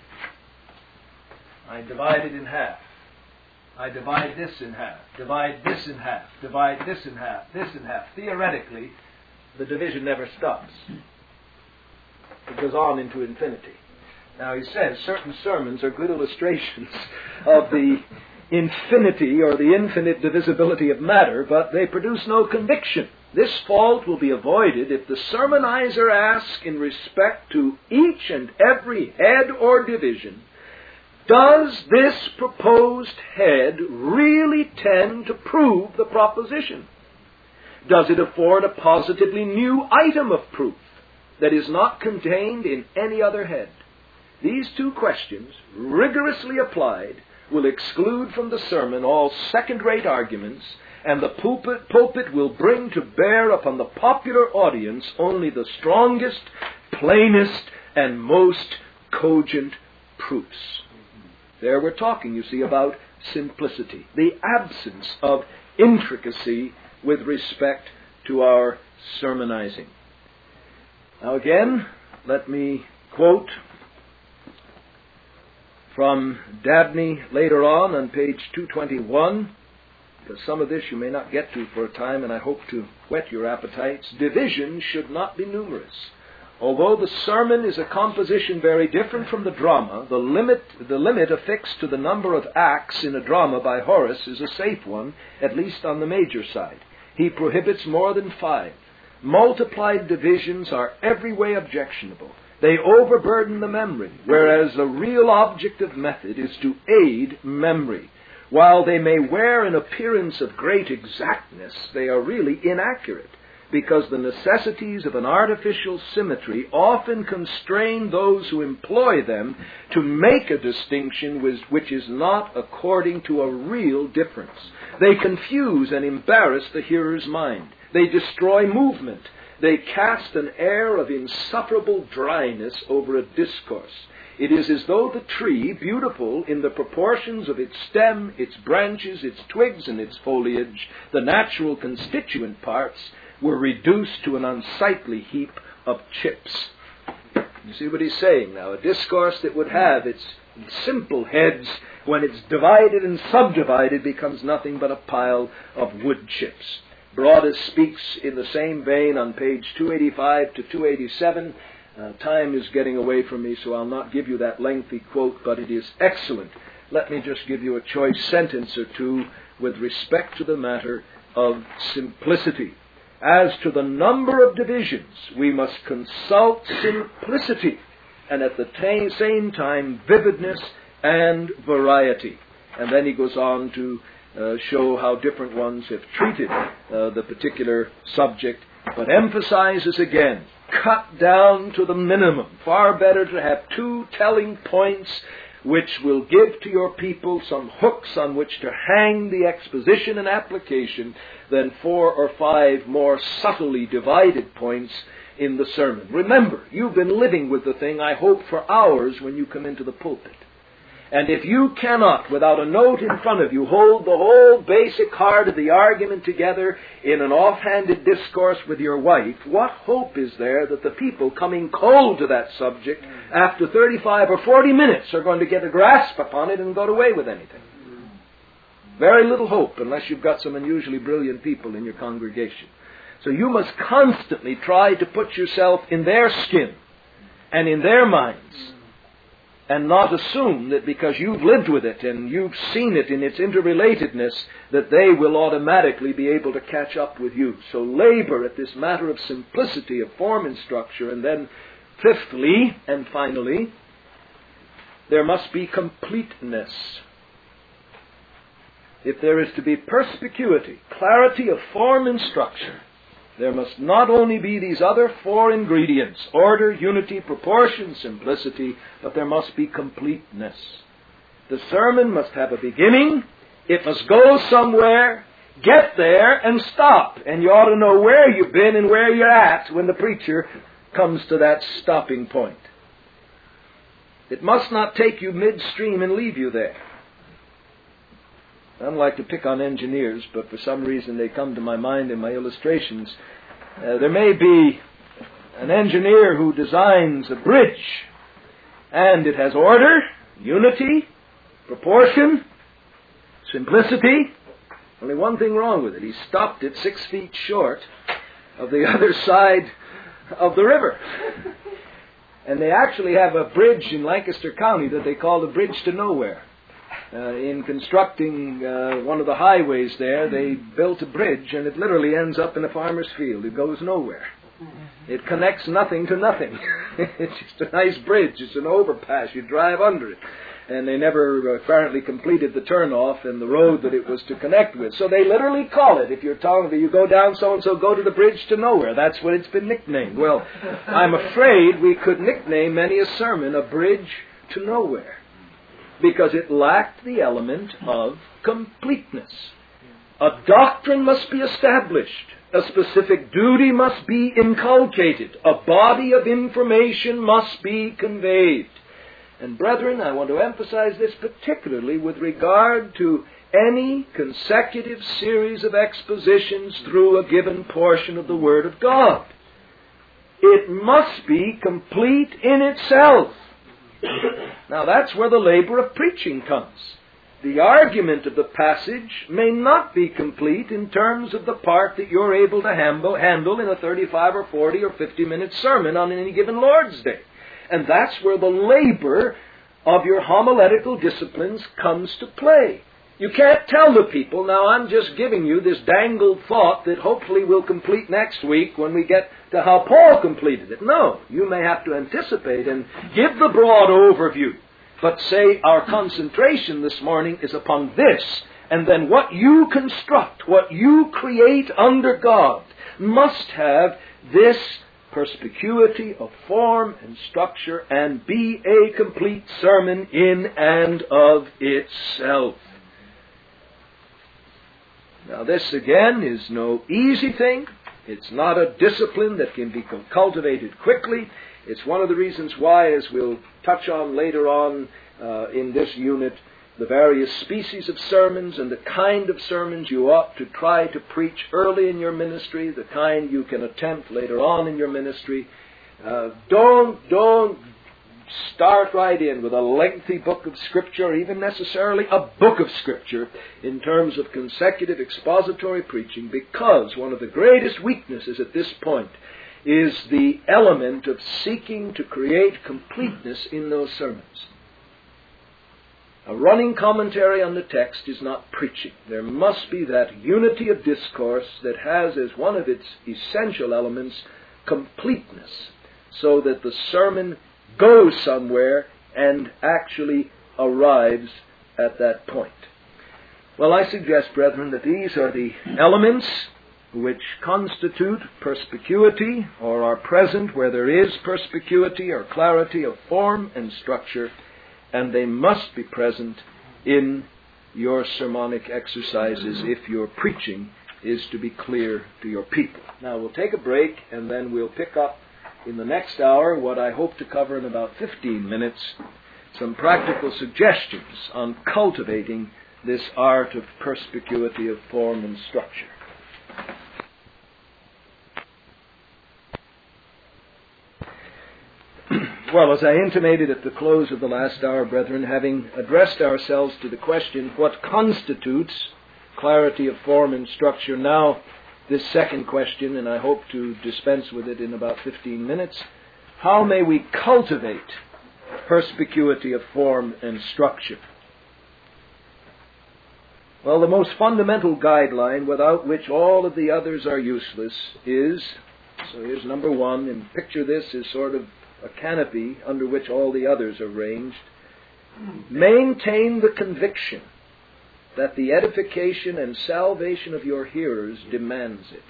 I divide it in half. I divide this in half, divide this in half, divide this in half, this in half. Theoretically, the division never stops. It goes on into infinity. Now, he says certain sermons are good illustrations of the infinity or the infinite divisibility of matter, but they produce no conviction. This fault will be avoided if the sermonizer asks in respect to each and every head or division, does this proposed head really tend to prove the proposition? Does it afford a positively new item of proof that is not contained in any other head? These two questions, rigorously applied, will exclude from the sermon all second-rate arguments, and the pulpit, pulpit will bring to bear upon the popular audience only the strongest, plainest, and most cogent proofs. There we're talking, you see, about simplicity, the absence of intricacy with respect to our sermonizing. Now again, let me quote from Dabney later on on page two twenty-one, because some of this you may not get to for a time, and I hope to whet your appetites. Divisions should not be numerous. Although the sermon is a composition very different from the drama, the limit, the limit affixed to the number of acts in a drama by Horace is a safe one, at least on the major side. He prohibits more than five. Multiplied divisions are every way objectionable. They overburden the memory, whereas the real object of method is to aid memory. While they may wear an appearance of great exactness, they are really inaccurate, because the necessities of an artificial symmetry often constrain those who employ them to make a distinction which is not according to a real difference. They confuse and embarrass the hearer's mind. They destroy movement. They cast an air of insufferable dryness over a discourse. It is as though the tree, beautiful in the proportions of its stem, its branches, its twigs, and its foliage, the natural constituent parts, were reduced to an unsightly heap of chips. You see what he's saying now? A discourse that would have its simple heads, when it's divided and subdivided, becomes nothing but a pile of wood chips. Broadus speaks in the same vein on page two eighty-five to two eighty-seven. Uh, time is getting away from me, so I'll not give you that lengthy quote, but it is excellent. Let me just give you a choice sentence or two with respect to the matter of simplicity. As to the number of divisions, we must consult simplicity, and at the t- same time vividness and variety. And then he goes on to uh, show how different ones have treated uh, the particular subject, but emphasizes again, cut down to the minimum. Far better to have two telling points which will give to your people some hooks on which to hang the exposition and application than four or five more subtly divided points in the sermon. Remember, you've been living with the thing, I hope, for hours when you come into the pulpit. And if you cannot, without a note in front of you, hold the whole basic heart of the argument together in an offhanded discourse with your wife, what hope is there that the people coming cold to that subject after thirty-five or forty minutes are going to get a grasp upon it and go away with anything? Very little hope unless you've got some unusually brilliant people in your congregation. So you must constantly try to put yourself in their skin and in their minds, and not assume that because you've lived with it and you've seen it in its interrelatedness that they will automatically be able to catch up with you. So labor at this matter of simplicity of form and structure. And then fifthly and finally, there must be completeness. If there is to be perspicuity, clarity of form and structure, there must not only be these other four ingredients, order, unity, proportion, simplicity, but there must be completeness. The sermon must have a beginning, it must go somewhere, get there, and stop. And you ought to know where you've been and where you're at when the preacher comes to that stopping point. It must not take you midstream and leave you there. I don't like to pick on engineers, but for some reason they come to my mind in my illustrations. Uh, there may be an engineer who designs a bridge, and it has order, unity, proportion, simplicity. Only one thing wrong with it. He stopped it six feet short of the other side of the river. And they actually have a bridge in Lancaster County that they call the Bridge to Nowhere. Uh, in constructing uh, one of the highways there, they built a bridge, and it literally ends up in a farmer's field. It goes nowhere. It connects nothing to nothing. It's just a nice bridge. It's an overpass. You drive under it. And they never apparently completed the turnoff and the road that it was to connect with. So they literally call it, if you're telling them you go down so-and-so, go to the Bridge to Nowhere. That's what it's been nicknamed. Well, I'm afraid we could nickname many a sermon a Bridge to Nowhere, because it lacked the element of completeness. A doctrine must be established. A specific duty must be inculcated. A body of information must be conveyed. And brethren, I want to emphasize this particularly with regard to any consecutive series of expositions through a given portion of the Word of God. It must be complete in itself. Now that's where the labor of preaching comes. The argument of the passage may not be complete in terms of the part that you're able to handle, handle in a thirty-five or forty or fifty minute sermon on any given Lord's Day. And that's where the labor of your homiletical disciplines comes to play. You can't tell the people, now I'm just giving you this dangled thought that hopefully we'll complete next week when we get to how Paul completed it. No, you may have to anticipate and give the broad overview, but say our concentration this morning is upon this, and then what you construct, what you create under God, must have this perspicuity of form and structure and be a complete sermon in and of itself. Now this again is no easy thing, It's not a discipline that can be cultivated quickly. It's one of the reasons why, as we'll touch on later on uh, in this unit, the various species of sermons and the kind of sermons you ought to try to preach early in your ministry, the kind you can attempt later on in your ministry. Uh, don't, don't start right in with a lengthy book of Scripture, or even necessarily a book of Scripture, in terms of consecutive expository preaching, because one of the greatest weaknesses at this point is the element of seeking to create completeness in those sermons. A running commentary on the text is not preaching. There must be that unity of discourse that has as one of its essential elements completeness, so that the sermon goes somewhere and actually arrives at that point. Well, I suggest, brethren, that these are the elements which constitute perspicuity, or are present where there is perspicuity or clarity of form and structure, and they must be present in your sermonic exercises if your preaching is to be clear to your people. Now, we'll take a break, and then we'll pick up in the next hour what I hope to cover in about fifteen minutes, some practical suggestions on cultivating this art of perspicuity of form and structure. Well, as I intimated at the close of the last hour, brethren, having addressed ourselves to the question, what constitutes clarity of form and structure, now this second question, and I hope to dispense with it in about fifteen minutes, how may we cultivate perspicuity of form and structure? Well, the most fundamental guideline, without which all of the others are useless, is, so here's number one, and picture this as sort of a canopy under which all the others are ranged. Maintain the conviction that the edification and salvation of your hearers demands it.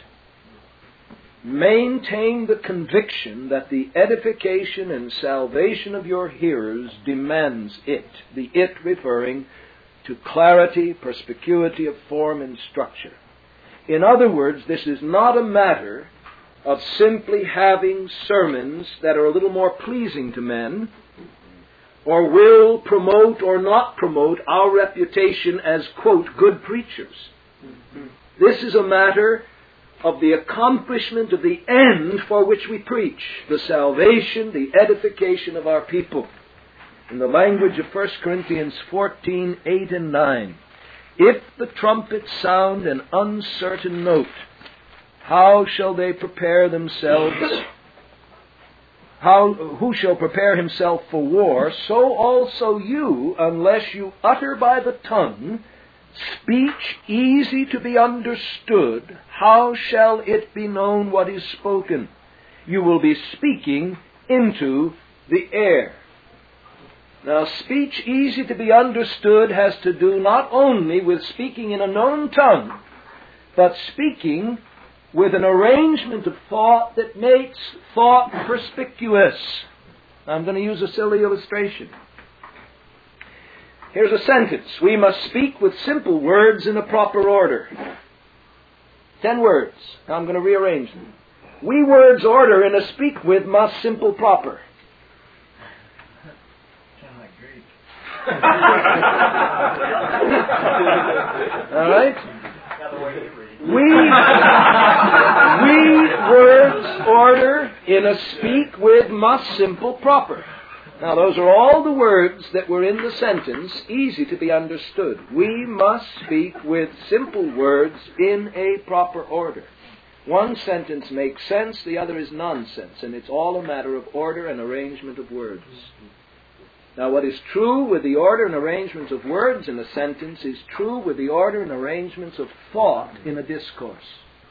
Maintain the conviction that the edification and salvation of your hearers demands it. The it referring to clarity, perspicuity of form and structure. In other words, this is not a matter of simply having sermons that are a little more pleasing to men, or will promote or not promote our reputation as, quote, good preachers. This is a matter of the accomplishment of the end for which we preach, the salvation, the edification of our people. In the language of First Corinthians fourteen, eight and nine, if the trumpet sound an uncertain note, how shall they prepare themselves? How, who shall prepare himself for war? So also you, unless you utter by the tongue speech easy to be understood, how shall it be known what is spoken? You will be speaking into the air. Now, speech easy to be understood has to do not only with speaking in a known tongue, but speaking with an arrangement of thought that makes thought perspicuous. I'm going to use a silly illustration. Here's a sentence. We must speak with simple words in a proper order. Ten words. Now I'm going to rearrange them. We words order in a speak with must simple proper. All right? We, we words order in a speak with must simple proper. Now those are all the words that were in the sentence, easy to be understood. We must speak with simple words in a proper order. One sentence makes sense, the other is nonsense, and it's all a matter of order and arrangement of words. Now, what is true with the order and arrangement of words in a sentence is true with the order and arrangements of thought in a discourse.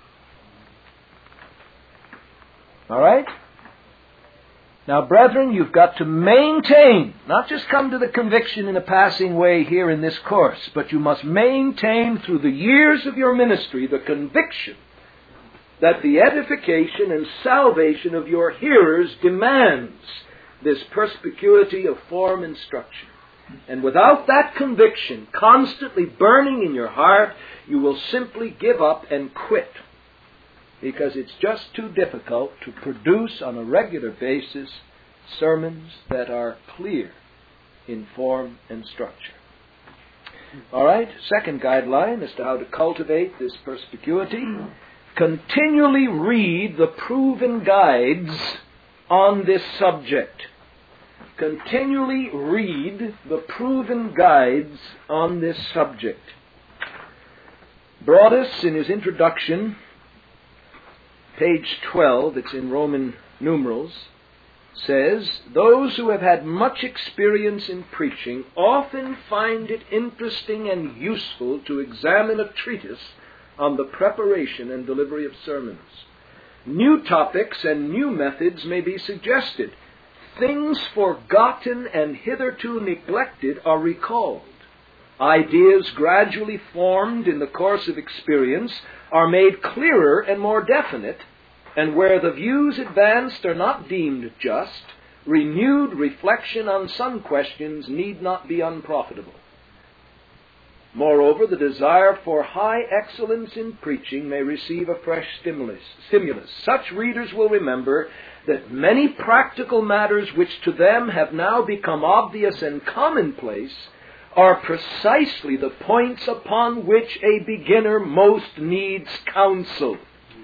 All right? Now, brethren, you've got to maintain, not just come to the conviction in a passing way here in this course, but you must maintain through the years of your ministry the conviction that the edification and salvation of your hearers demands this perspicuity of form and structure. And without that conviction constantly burning in your heart, you will simply give up and quit. because it's just too difficult to produce on a regular basis sermons that are clear in form and structure. All right, second guideline as to how to cultivate this perspicuity. Continually read the proven guides on this subject. Continually read the proven guides on this subject. Broadus, in his introduction, page twelve, it's in Roman numerals, says, those who have had much experience in preaching often find it interesting and useful to examine a treatise on the preparation and delivery of sermons. New topics and new methods may be suggested. Things forgotten and hitherto neglected are recalled. Ideas gradually formed in the course of experience are made clearer and more definite, and where the views advanced are not deemed just, renewed reflection on some questions need not be unprofitable. Moreover, the desire for high excellence in preaching may receive a fresh stimulus. stimulus. Such readers will remember that many practical matters which to them have now become obvious and commonplace are precisely the points upon which a beginner most needs counsel.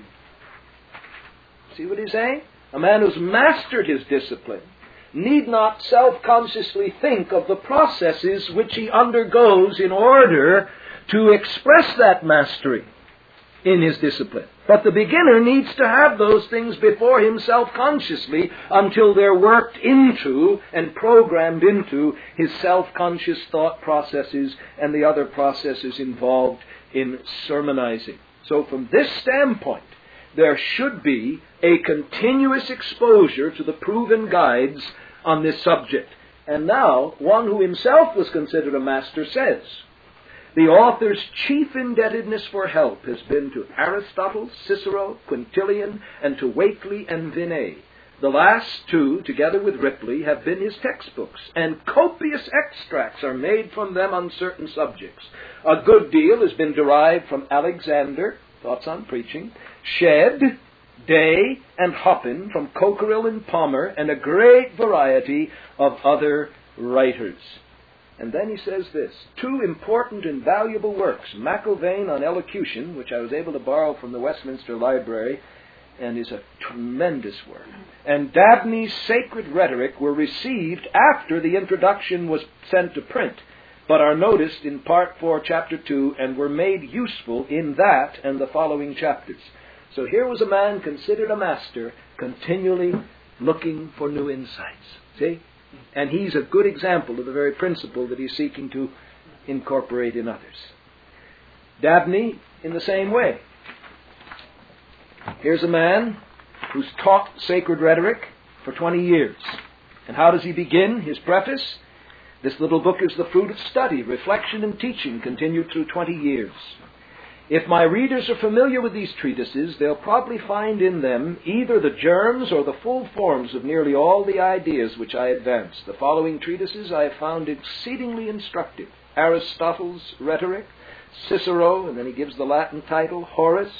See what he's saying? A man who's mastered his discipline need not self-consciously think of the processes which he undergoes in order to express that mastery in his discipline. But the beginner needs to have those things before him self-consciously until they're worked into and programmed into his self-conscious thought processes and the other processes involved in sermonizing. So from this standpoint, there should be a continuous exposure to the proven guides on this subject. And now, one who himself was considered a master says, the author's chief indebtedness for help has been to Aristotle, Cicero, Quintilian, and to Whately and Vinay. The last two, together with Ripley, have been his textbooks, and copious extracts are made from them on certain subjects. A good deal has been derived from Alexander, Thoughts on Preaching, Shedd, Day, and Hoppin, from Cockerill and Palmer, and a great variety of other writers. And then he says this, two important and valuable works, McIlvaine on Elocution, which I was able to borrow from the Westminster Library, and is a tremendous work, and Dabney's Sacred Rhetoric were received after the introduction was sent to print, but are noticed in Part four, Chapter two, and were made useful in that and the following chapters. So here was a man considered a master, continually looking for new insights. See? And he's a good example of the very principle that he's seeking to incorporate in others. Dabney, in the same way. Here's a man who's taught sacred rhetoric for twenty years. And how does he begin his preface? This little book is the fruit of study, reflection, and teaching continued through twenty years. If my readers are familiar with these treatises, they'll probably find in them either the germs or the full forms of nearly all the ideas which I advance. The following treatises I have found exceedingly instructive. Aristotle's Rhetoric, Cicero, and then he gives the Latin title, Horace,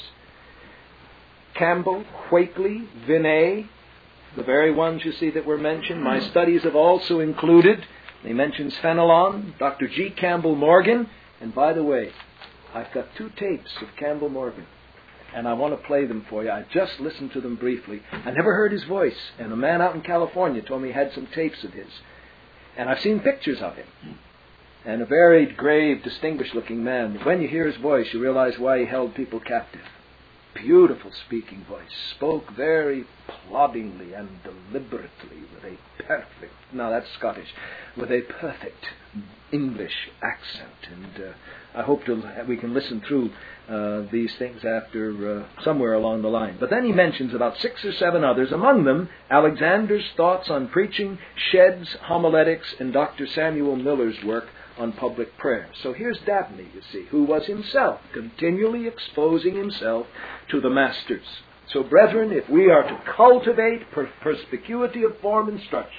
Campbell, Whately, Vinay, the very ones you see that were mentioned. My studies have also included, they mention Fenelon, Doctor G. Campbell Morgan, and by the way, I've got two tapes of Campbell Morgan, and I want to play them for you. I just listened to them briefly. I never heard his voice, and a man out in California told me he had some tapes of his. And I've seen pictures of him. And a very grave, distinguished-looking man. When you hear his voice, you realize why he held people captive. Beautiful speaking voice. Spoke very ploddingly and deliberately with a perfect, no, that's Scottish, with a perfect English accent. And uh, I hope to, we can listen through uh, these things after uh, somewhere along the line. But then he mentions about six or seven others, among them Alexander's Thoughts on Preaching, Shedd's Homiletics, and Doctor Samuel Miller's work on public prayer. So here's Dabney, you see, who was himself continually exposing himself to the masters. So brethren, if we are to cultivate per- perspicuity of form and structure,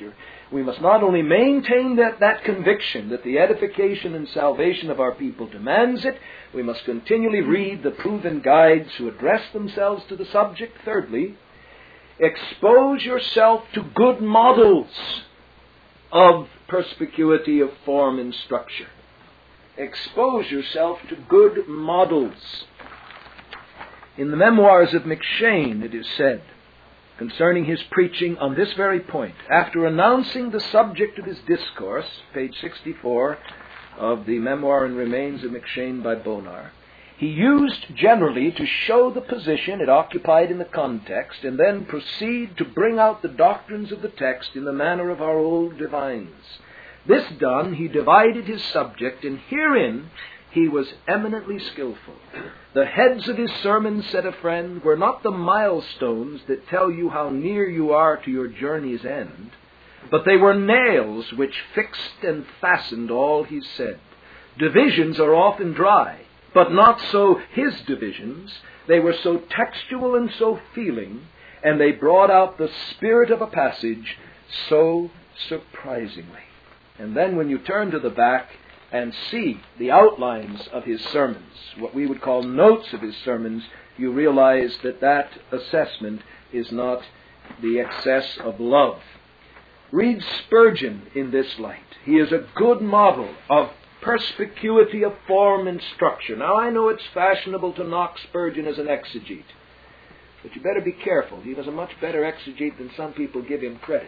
We must not only maintain that, that conviction that the edification and salvation of our people demands it, we must continually read the proven guides who address themselves to the subject. Thirdly, expose yourself to good models of perspicuity of form and structure. Expose yourself to good models. In the memoirs of McCheyne, it is said, concerning his preaching on this very point, after announcing the subject of his discourse, page sixty-four of the Memoir and Remains of McCheyne by Bonar, he used generally to show the position it occupied in the context, and then proceed to bring out the doctrines of the text in the manner of our old divines. This done, he divided his subject, and herein he was eminently skillful. The heads of his sermons, said a friend, were not the milestones that tell you how near you are to your journey's end, but they were nails which fixed and fastened all he said. Divisions are often dry, but not so his divisions. They were so textual and so feeling, and they brought out the spirit of a passage so surprisingly. And then when you turn to the back and see the outlines of his sermons, what we would call notes of his sermons, you realize that that assessment is not the excess of love. Read Spurgeon in this light. He is a good model of perspicuity of form and structure. Now, I know it's fashionable to knock Spurgeon as an exegete, but you better be careful. He was a much better exegete than some people give him credit.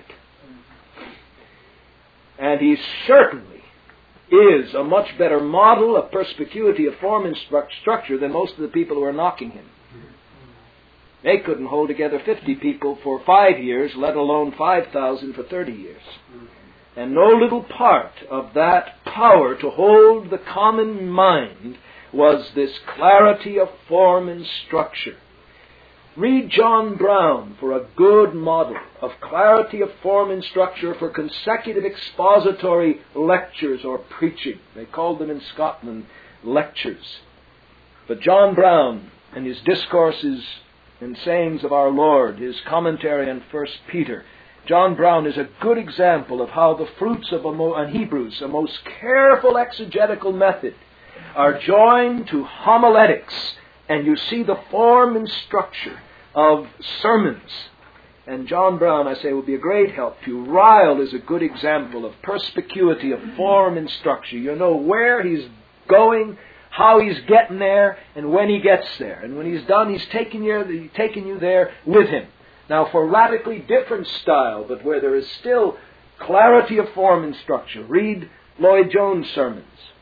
And he certainly is a much better model of perspicuity of form and stru- structure than most of the people who are knocking him. They couldn't hold together fifty people for five years, let alone five thousand for thirty years. And no little part of that power to hold the common mind was this clarity of form and structure. Read John Brown for a good model of clarity of form and structure for consecutive expository lectures or preaching. They called them in Scotland lectures. But John Brown and his discourses and sayings of our Lord, his commentary on First Peter, John Brown is a good example of how the fruits of a mo- on Hebrews, a most careful exegetical method, are joined to homiletics, and you see the form and structure of sermons. And John Brown, I say, will be a great help to you. Ryle is a good example of perspicuity of form and structure. You know where he's going, how he's getting there, and when he gets there. And when he's done, he's taking you, taking you there with him. Now, for radically different style, but where there is still clarity of form and structure, read Lloyd Jones' sermons.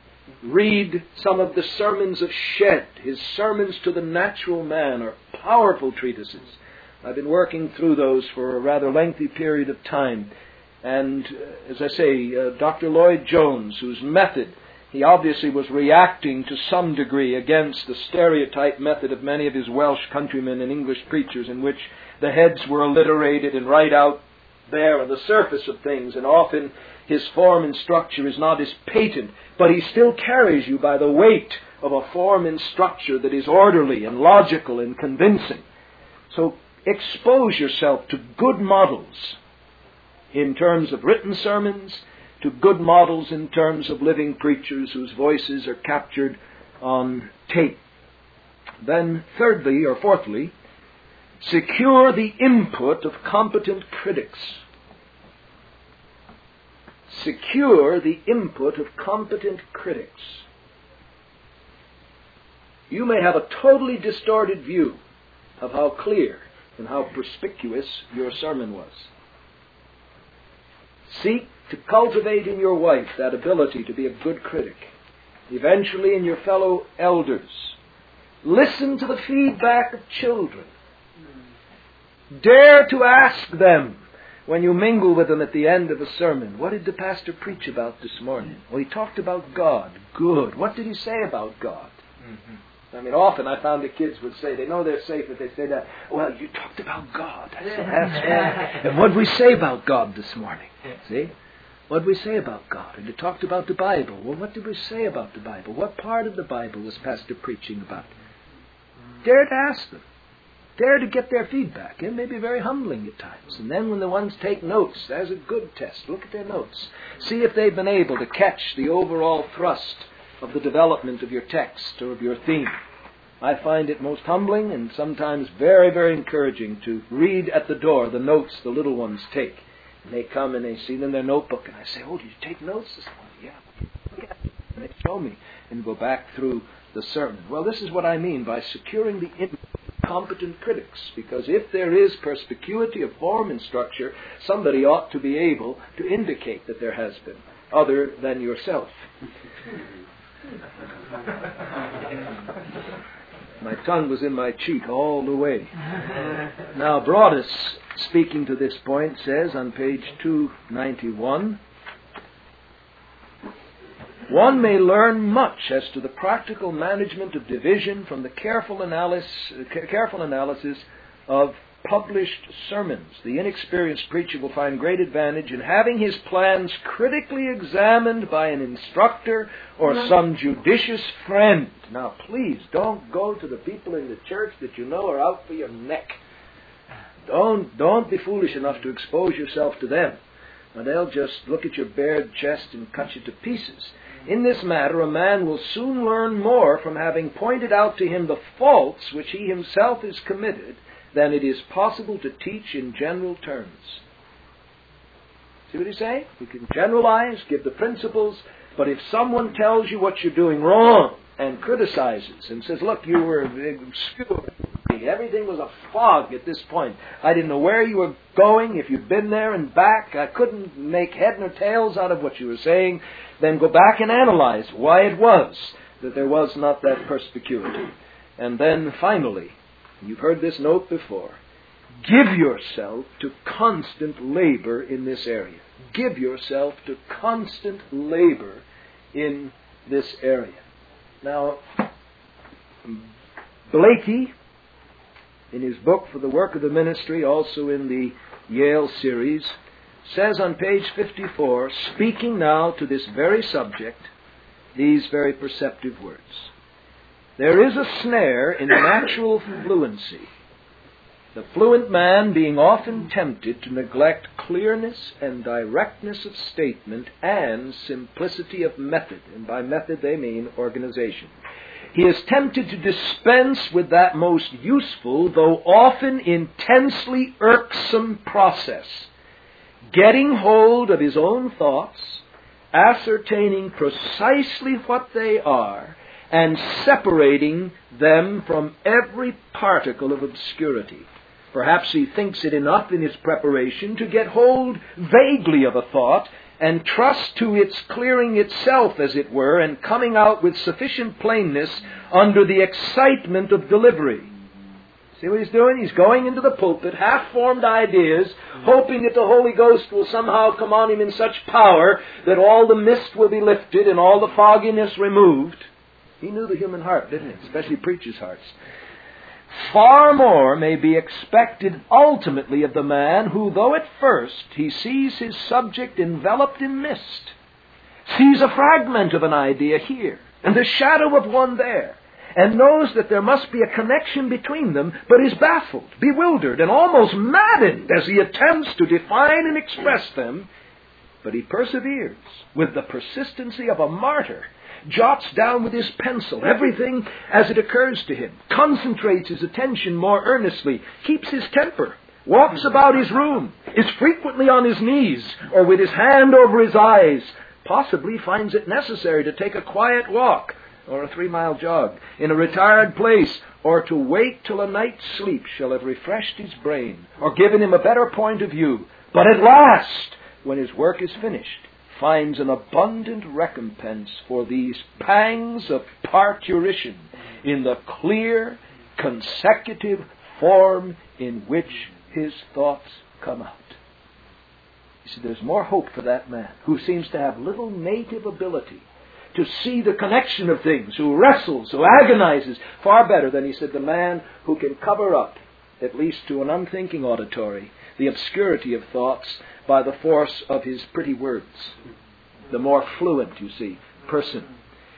Read some of the sermons of Shedd. His sermons to the natural man are powerful treatises. I've been working through those for a rather lengthy period of time. And, uh, as I say, uh, Doctor Lloyd Jones, whose method, he obviously was reacting to some degree against the stereotype method of many of his Welsh countrymen and English preachers, in which the heads were alliterated and right out there on the surface of things, and often his form and structure is not as patent, but he still carries you by the weight of a form and structure that is orderly and logical and convincing. So expose yourself to good models in terms of written sermons, to good models in terms of living preachers whose voices are captured on tape. Then thirdly, or fourthly, secure the input of competent critics. Secure the input of competent critics. You may have a totally distorted view of how clear and how perspicuous your sermon was. Seek to cultivate in your wife that ability to be a good critic. Eventually in your fellow elders. Listen to the feedback of children. Dare to ask them when you mingle with them at the end of a sermon, what did the pastor preach about this morning? Well, he talked about God. Good. What did he say about God? Mm-hmm. I mean, often I found the kids would say, they know they're safe if they say that, well, you talked about God. I said, that's right. And what did we say about God this morning? See? What did we say about God? And you talked about the Bible. Well, what did we say about the Bible? What part of the Bible was pastor preaching about? Dare to ask them. Dare to get their feedback. It may be very humbling at times. And then when the ones take notes, there's a good test. Look at their notes. See if they've been able to catch the overall thrust of the development of your text or of your theme. I find it most humbling and sometimes very, very encouraging to read at the door the notes the little ones take. And they come and they see them in their notebook, and I say, "Oh, did you take notes this morning?" "Yeah." And they show me and go back through the sermon. Well, this is what I mean by securing the input of competent critics, because if there is perspicuity of form and structure, somebody ought to be able to indicate that there has been, other than yourself. My tongue was in my cheek all the way. Now, Broadus, speaking to this point, says on page two ninety-one, "One may learn much as to the practical management of division from the careful analysis, careful analysis of published sermons. The inexperienced preacher will find great advantage in having his plans critically examined by an instructor or some judicious friend." Now, please, don't go to the people in the church that you know are out for your neck. Don't, don't be foolish enough to expose yourself to them. Now, they'll just look at your bared chest and cut you to pieces. In this matter, a man will soon learn more from having pointed out to him the faults which he himself has committed than it is possible to teach in general terms. See what he's saying? You can generalize, give the principles, but if someone tells you what you're doing wrong and criticizes and says, "Look, you were obscure. Everything was a fog at this point. I didn't know where you were going, if you'd been there and back. I couldn't make head nor tails out of what you were saying," then go back and analyze why it was that there was not that perspicuity. And then finally, you've heard this note before, give yourself to constant labor in this area. Give yourself to constant labor in this area. Now, Blakey, in his book For the Work of the Ministry, also in the Yale series, says on page fifty-four, speaking now to this very subject, these very perceptive words: "There is a snare in natural fluency, the fluent man being often tempted to neglect clearness and directness of statement and simplicity of method." And by method they mean organization. He is tempted to dispense with that most useful, though often intensely irksome process, getting hold of his own thoughts, ascertaining precisely what they are, and separating them from every particle of obscurity. Perhaps he thinks it enough in his preparation to get hold vaguely of a thought and trust to its clearing itself, as it were, and coming out with sufficient plainness under the excitement of delivery. See what he's doing? He's going into the pulpit, half-formed ideas, hoping that the Holy Ghost will somehow come on him in such power that all the mist will be lifted and all the fogginess removed. He knew the human heart, didn't he? Especially preachers' hearts. Far more may be expected ultimately of the man who, though at first he sees his subject enveloped in mist, sees a fragment of an idea here and the shadow of one there, and knows that there must be a connection between them, but is baffled, bewildered, and almost maddened as he attempts to define and express them. But he perseveres with the persistency of a martyr, jots down with his pencil everything as it occurs to him, concentrates his attention more earnestly, keeps his temper, walks about his room, is frequently on his knees or with his hand over his eyes, possibly finds it necessary to take a quiet walk or a three-mile jog in a retired place, or to wait till a night's sleep shall have refreshed his brain or given him a better point of view. But at last, when his work is finished, finds an abundant recompense for these pangs of parturition in the clear, consecutive form in which his thoughts come out. You see, there's more hope for that man who seems to have little native ability to see the connection of things, who wrestles, who agonizes, far better than, he said, the man who can cover up, at least to an unthinking auditory, the obscurity of thoughts by the force of his pretty words. The more fluent, you see, person.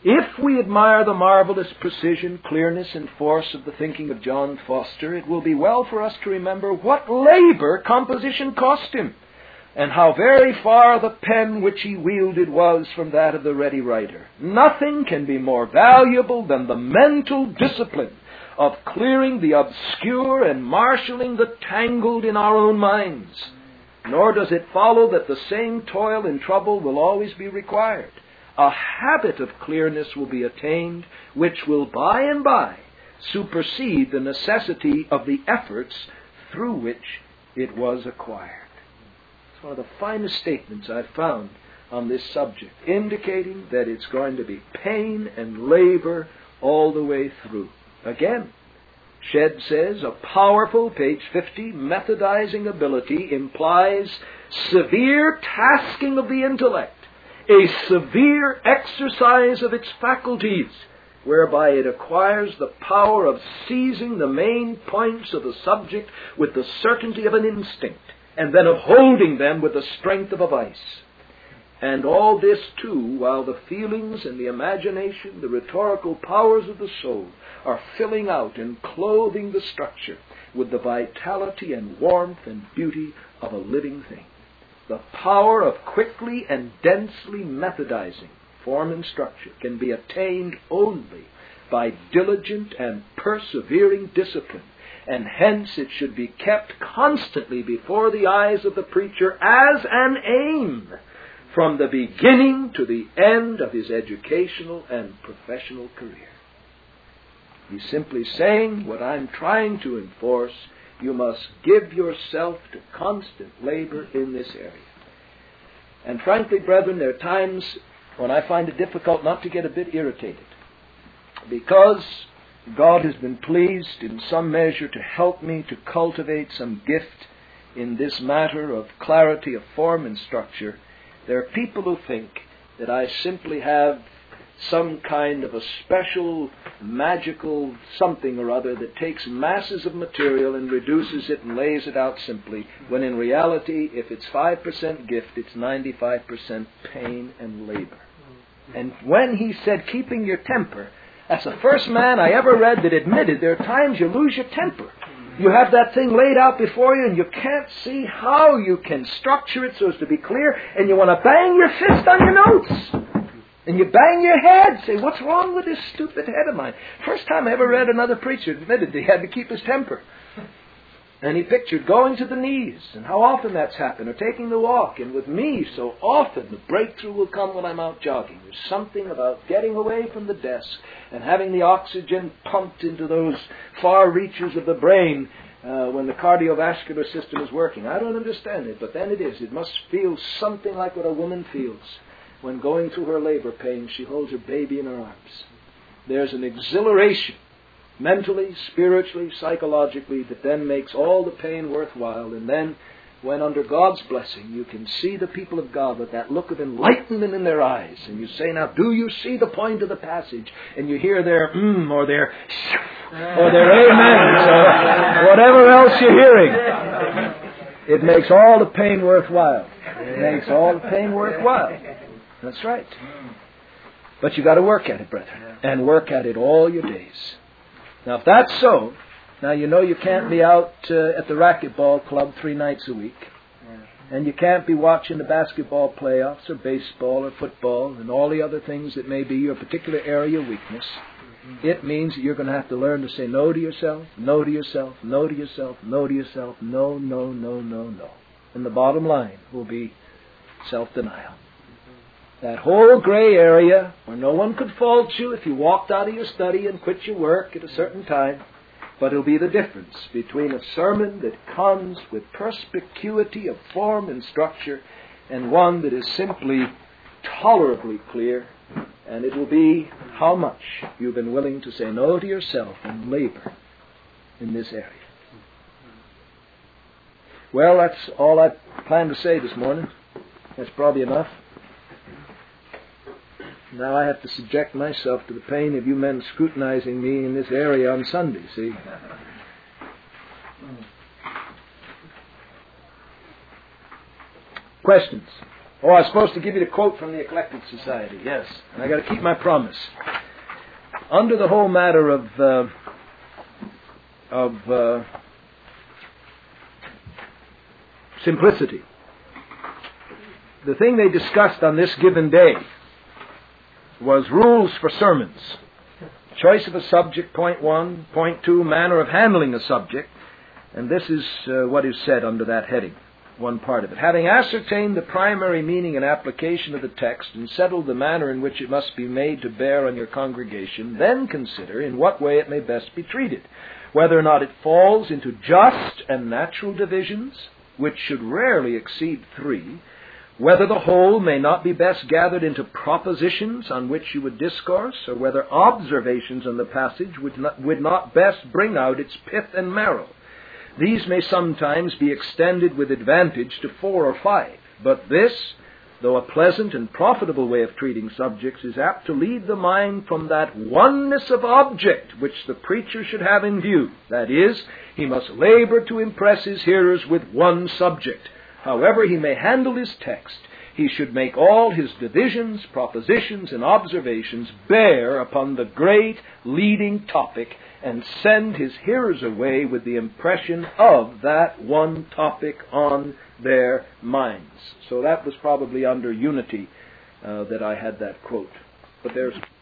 If we admire the marvelous precision, clearness, and force of the thinking of John Foster, it will be well for us to remember what labor composition cost him, and how very far the pen which he wielded was from that of the ready writer. Nothing can be more valuable than the mental discipline of clearing the obscure and marshalling the tangled in our own minds. Nor does it follow that the same toil and trouble will always be required. A habit of clearness will be attained, which will by and by supersede the necessity of the efforts through which it was acquired. It's one of the finest statements I've found on this subject, indicating that it's going to be pain and labor all the way through. Again, Shedd says, a powerful, page fifty, methodizing ability implies severe tasking of the intellect, a severe exercise of its faculties, whereby it acquires the power of seizing the main points of the subject with the certainty of an instinct, and then of holding them with the strength of a vice. And all this, too, while the feelings and the imagination, the rhetorical powers of the soul, are filling out and clothing the structure with the vitality and warmth and beauty of a living thing. The power of quickly and densely methodizing form and structure can be attained only by diligent and persevering discipline, and hence it should be kept constantly before the eyes of the preacher as an aim from the beginning to the end of his educational and professional career. He's simply saying what I'm trying to enforce: you must give yourself to constant labor in this area. And frankly, brethren, there are times when I find it difficult not to get a bit irritated, because God has been pleased in some measure to help me to cultivate some gift in this matter of clarity of form and structure. There are people who think that I simply have some kind of a special, magical something or other that takes masses of material and reduces it and lays it out simply, when in reality, if it's five percent gift, it's ninety-five percent pain and labor. And when he said keeping your temper, that's the first man I ever read that admitted there are times you lose your temper. You have that thing laid out before you and you can't see how you can structure it so as to be clear, and you want to bang your fist on your notes. And you bang your head, say, what's wrong with this stupid head of mine? First time I ever read another preacher admitted that he had to keep his temper. And he pictured going to the knees, and how often that's happened, or taking the walk. And with me, so often the breakthrough will come when I'm out jogging. There's something about getting away from the desk and having the oxygen pumped into those far reaches of the brain uh, when the cardiovascular system is working. I don't understand it, but then it is. It must feel something like what a woman feels when going through her labor pain, she holds her baby in her arms. There's an exhilaration, mentally, spiritually, psychologically, that then makes all the pain worthwhile. And then, when under God's blessing, you can see the people of God with that look of enlightenment in their eyes, and you say, now, do you see the point of the passage? And you hear their mm, or their or their amens, or whatever else you're hearing. It makes all the pain worthwhile. It makes all the pain worthwhile. That's right. But you've got to work at it, brethren, and work at it all your days. Now, if that's so, now you know you can't be out uh, at the racquetball club three nights a week, and you can't be watching the basketball playoffs or baseball or football and all the other things that may be your particular area of weakness. It means that you're going to have to learn to say no to yourself, no to yourself, no to yourself, no to yourself, no, no, no, no, no. And the bottom line will be self-denial. That whole gray area where no one could fault you if you walked out of your study and quit your work at a certain time. But it'll be the difference between a sermon that comes with perspicuity of form and structure and one that is simply tolerably clear. And it will be how much you've been willing to say no to yourself and labor in this area. Well, that's all I plan to say this morning. That's probably enough. Now I have to subject myself to the pain of you men scrutinizing me in this area on Sunday, see? Questions? Oh, I was supposed to give you the quote from the Eclectic Society, yes. And I got to keep my promise. Under the whole matter of uh, of uh, simplicity, the thing they discussed on this given day was rules for sermons. Choice of a subject, point one. Point two, manner of handling a subject. And this is uh, what is said under that heading, one part of it. Having ascertained the primary meaning and application of the text and settled the manner in which it must be made to bear on your congregation, then consider in what way it may best be treated, whether or not it falls into just and natural divisions, which should rarely exceed three, whether the whole may not be best gathered into propositions on which you would discourse, or whether observations on the passage would not, would not best bring out its pith and marrow. These may sometimes be extended with advantage to four or five, but this, though a pleasant and profitable way of treating subjects, is apt to lead the mind from that oneness of object which the preacher should have in view. That is, he must labor to impress his hearers with one subject. However he may handle his text, he should make all his divisions, propositions, and observations bear upon the great leading topic, and send his hearers away with the impression of that one topic on their minds. So that was probably under unity uh, that I had that quote. But there's